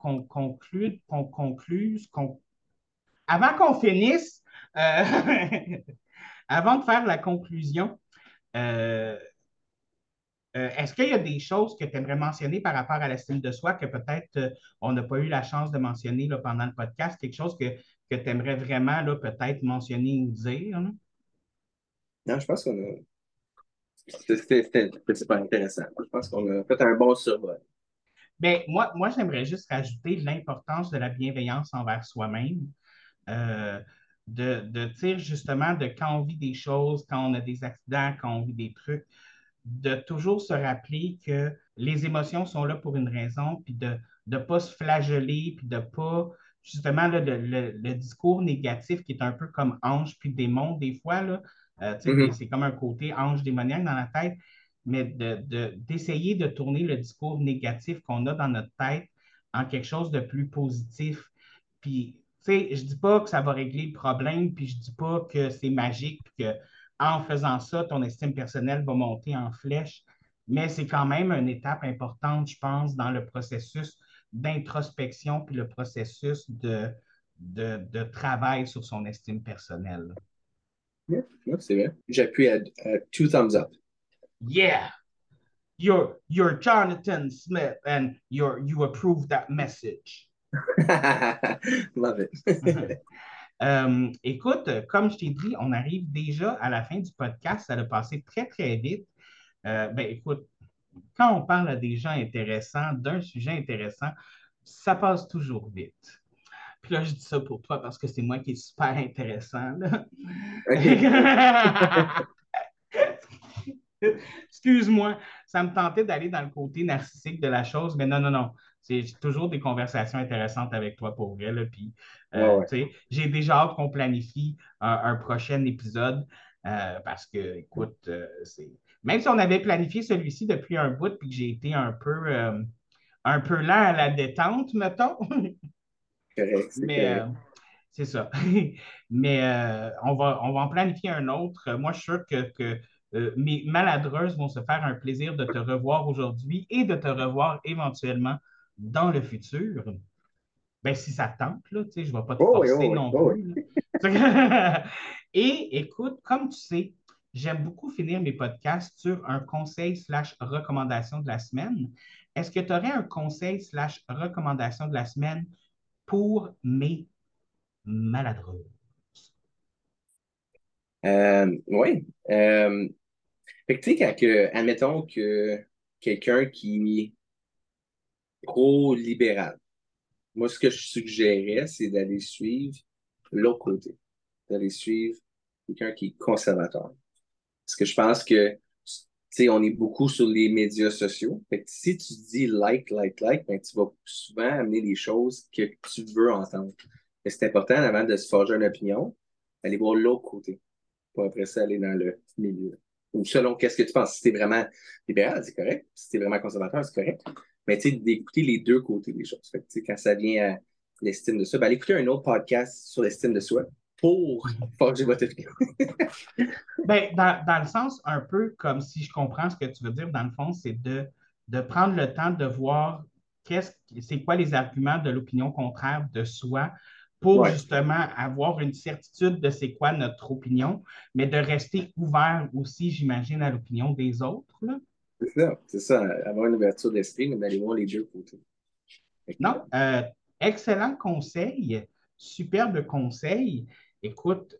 avant qu'on finisse, euh, avant de faire la conclusion, euh, est-ce qu'il y a des choses que tu aimerais mentionner par rapport à l'estime de soi que peut-être on n'a pas eu la chance de mentionner là, pendant le podcast? Quelque chose que tu aimerais vraiment peut-être mentionner ou dire? Là? Non, je pense qu'on a. C'était super intéressant. Je pense qu'on a fait un bon survol. Bien, moi j'aimerais juste rajouter l'importance de la bienveillance envers soi-même. euh, de dire justement de quand on vit des choses, quand on a des accidents, quand on vit des trucs, de toujours se rappeler que les émotions sont là pour une raison, puis de ne pas se flageller, puis de ne pas, justement, là, le discours négatif qui est un peu comme ange puis démon, des fois, là, Mhm. c'est comme un côté ange démoniaque dans la tête, mais d'essayer de tourner le discours négatif qu'on a dans notre tête en quelque chose de plus positif. Puis, tu sais, je dis pas que ça va régler le problème, puis je dis pas que c'est magique, puis que en faisant ça, ton estime personnelle va monter en flèche, mais c'est quand même une étape importante, je pense, dans le processus d'introspection puis le processus de travail sur son estime personnelle. Yeah, yeah, c'est vrai. J'appuie à two thumbs up. Yeah, you're Jonathan Smith and you approve that message. Love it. Écoute, comme je t'ai dit, on arrive déjà à la fin du podcast. Ça a passé très, très vite. Ben, écoute, quand on parle à des gens intéressants, d'un sujet intéressant, ça passe toujours vite. Puis là, je dis ça pour toi parce que c'est moi qui est super intéressant. Là. OK. Excuse-moi, ça me tentait d'aller dans le côté narcissique de la chose, mais non, non, non. C'est toujours des conversations intéressantes avec toi pour vrai. Là, puis, Ouais, ouais. j'ai déjà hâte qu'on planifie un prochain épisode parce que, écoute, même si on avait planifié celui-ci depuis un bout puis que j'ai été un peu lent à la détente, mettons, Correct, c'est mais correct. c'est ça. Mais on va en planifier un autre. Moi, je suis sûr que mes maladreuses vont se faire un plaisir de te revoir aujourd'hui et de te revoir éventuellement dans le futur. Ben, si ça te tente, là, tu sais, je ne vais pas te Oh oui, forcer oh oui, non oh plus. Là. Et écoute, comme tu sais, j'aime beaucoup finir mes podcasts sur un conseil slash recommandation de la semaine. Est-ce que tu aurais un conseil slash recommandation de la semaine pour mes maladreuses? Oui. Fait que tu sais, admettons que quelqu'un qui est pro-libéral, moi, ce que je suggérais, c'est d'aller suivre l'autre côté, d'aller suivre quelqu'un qui est conservateur. Parce que je pense que, tu sais, on est beaucoup sur les médias sociaux. Fait que si tu dis like, ben, tu vas souvent amener des choses que tu veux entendre. Et c'est important, avant de se forger une opinion, d'aller voir l'autre côté, pour après ça aller dans le milieu. Ou selon qu'est-ce que tu penses. Si t'es vraiment libéral, c'est correct. Si t'es vraiment conservateur, c'est correct. Mais tu sais, d'écouter les deux côtés des choses. Fait que, tu sais, quand ça vient à l'estime de soi, ben, allez écouter un autre podcast sur l'estime de soi pour forger votre opinion. Ben, dans le sens un peu comme si je comprends ce que tu veux dire, dans le fond, c'est de prendre le temps de voir c'est quoi les arguments de l'opinion contraire de soi pour Ouais, justement avoir une certitude de c'est quoi notre opinion, mais de rester ouvert aussi, j'imagine, à l'opinion des autres. Là. c'est ça, avoir une ouverture d'esprit, mais d'aller voir les deux côtés. Fait que, Non, excellent conseil, superbe conseil. Écoute,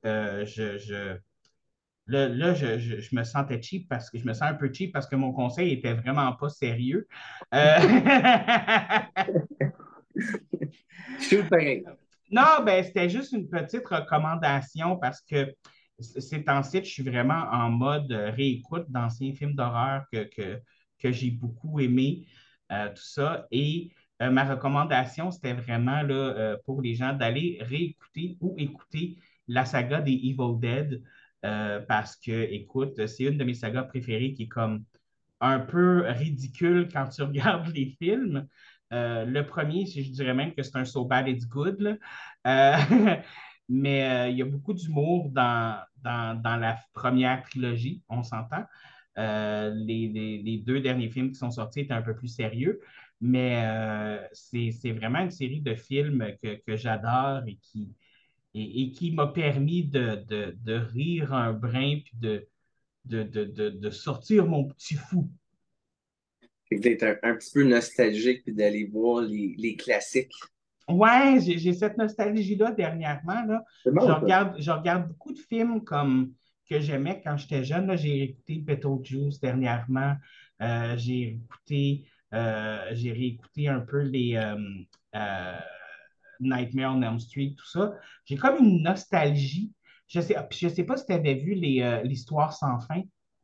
là, je me sentais cheap parce que je me sens un peu cheap parce que mon conseil était vraiment pas sérieux. Euh, Shoot pareil. Non, ben c'était juste une petite recommandation parce que ces temps-ci, je suis vraiment en mode réécoute d'anciens films d'horreur que j'ai beaucoup aimé, tout ça. Et ma recommandation, c'était vraiment là, pour les gens d'aller réécouter ou écouter la saga des Evil Dead parce que, écoute, c'est une de mes sagas préférées qui est comme un peu ridicule quand tu regardes les films. Le premier, je dirais même que c'est un So Bad It's Good, là. Mais il y a beaucoup d'humour dans la première trilogie, on s'entend. Les deux derniers films qui sont sortis étaient un peu plus sérieux, mais c'est vraiment une série de films que j'adore et qui m'a permis de rire un brin puis de sortir mon petit fou. Fait que d'être un petit peu nostalgique puis d'aller voir les classiques. Ouais, j'ai cette nostalgie-là dernièrement. Là. C'est bon, ça. Je regarde beaucoup de films comme que j'aimais quand j'étais jeune. Là. J'ai écouté Beetlejuice dernièrement. J'ai réécouté un peu les euh, Nightmare on Elm Street, tout ça. J'ai comme une nostalgie. Je sais pas si tu avais vu l'histoire sans fin,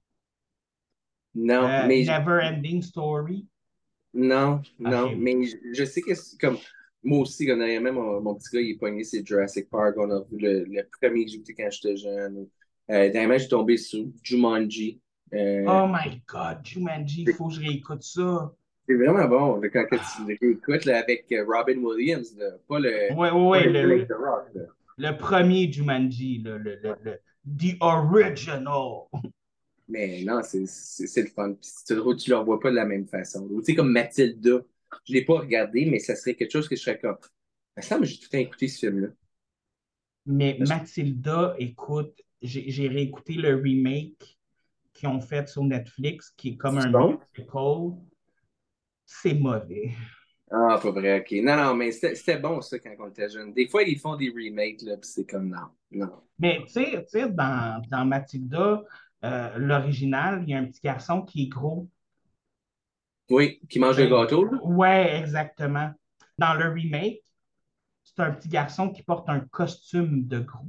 Non, mais Never Ending Story. non, OK, non, mais je sais que c'est comme moi aussi, comme dernièrement, mon petit gars, il est pogné, c'est Jurassic Park. On a vu le premier que j'ai écouté quand j'étais jeune. Dernièrement, je suis tombé sur Jumanji. Euh, oh my God, Jumanji, il c'est faut que je réécoute ça. c'est vraiment bon là, quand tu le réécoutes là, avec Robin Williams, là, Ouais, ouais, pas ouais, le jeune avec The Rock. Là. le premier Jumanji, The Original. Mais non, c'est le fun. Puis tu ne le revois pas de la même façon. Tu sais, comme Mathilda, je ne l'ai pas regardé, mais ça serait quelque chose que je serais comme. Il me semble que j'ai tout le temps écouté ce film-là. Mais Mathilda, écoute, j'ai réécouté le remake qu'ils ont fait sur Netflix, qui est comme C'est un bon? musical. C'est mauvais. Ah, pas vrai, ok. Non, non, mais c'était bon ça quand on était jeune. Des fois, ils font des remakes, là, puis c'est comme non, non. Mais tu sais, dans Mathilda, l'original, il y a un petit garçon qui est gros. Oui, qui mange le Tu gâteau, là? ouais, exactement. Dans le remake, c'est un petit garçon qui porte un costume de gros.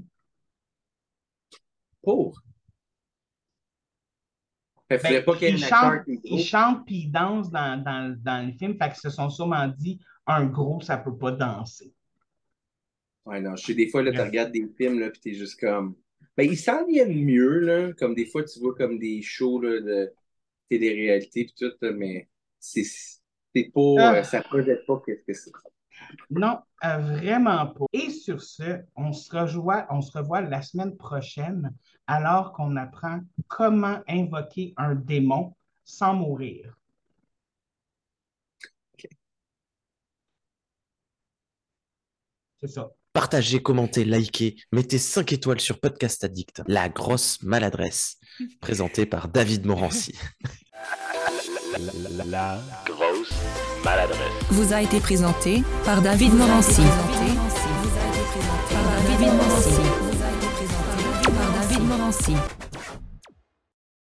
Pour. Il Ben, faudrait pas qu'il y ait un acteur qui est il gros. chante puis il danse dans le film, fait qu'ils se sont sûrement dit un gros, ça peut pas danser. Ouais, non, je sais, des fois, là, tu Bref. regardes des films, là, puis t'es juste comme. Ben, ils s'en viennent mieux, là. Comme des fois, tu vois comme des shows, là, de télé-réalité, puis tout, là, mais c'est pas. Ça Ah, projette pas qu'est-ce que c'est. non, vraiment pas. Et sur ce, on se revoit la semaine prochaine alors qu'on apprend comment invoquer un démon sans mourir. C'est ça. Partagez, commentez, likez, mettez 5 étoiles sur Podcast Addict, la grosse maladresse, présentée par David Morancy. La grosse maladresse. Vous a été présenté par David Morancy. Par David Morancy.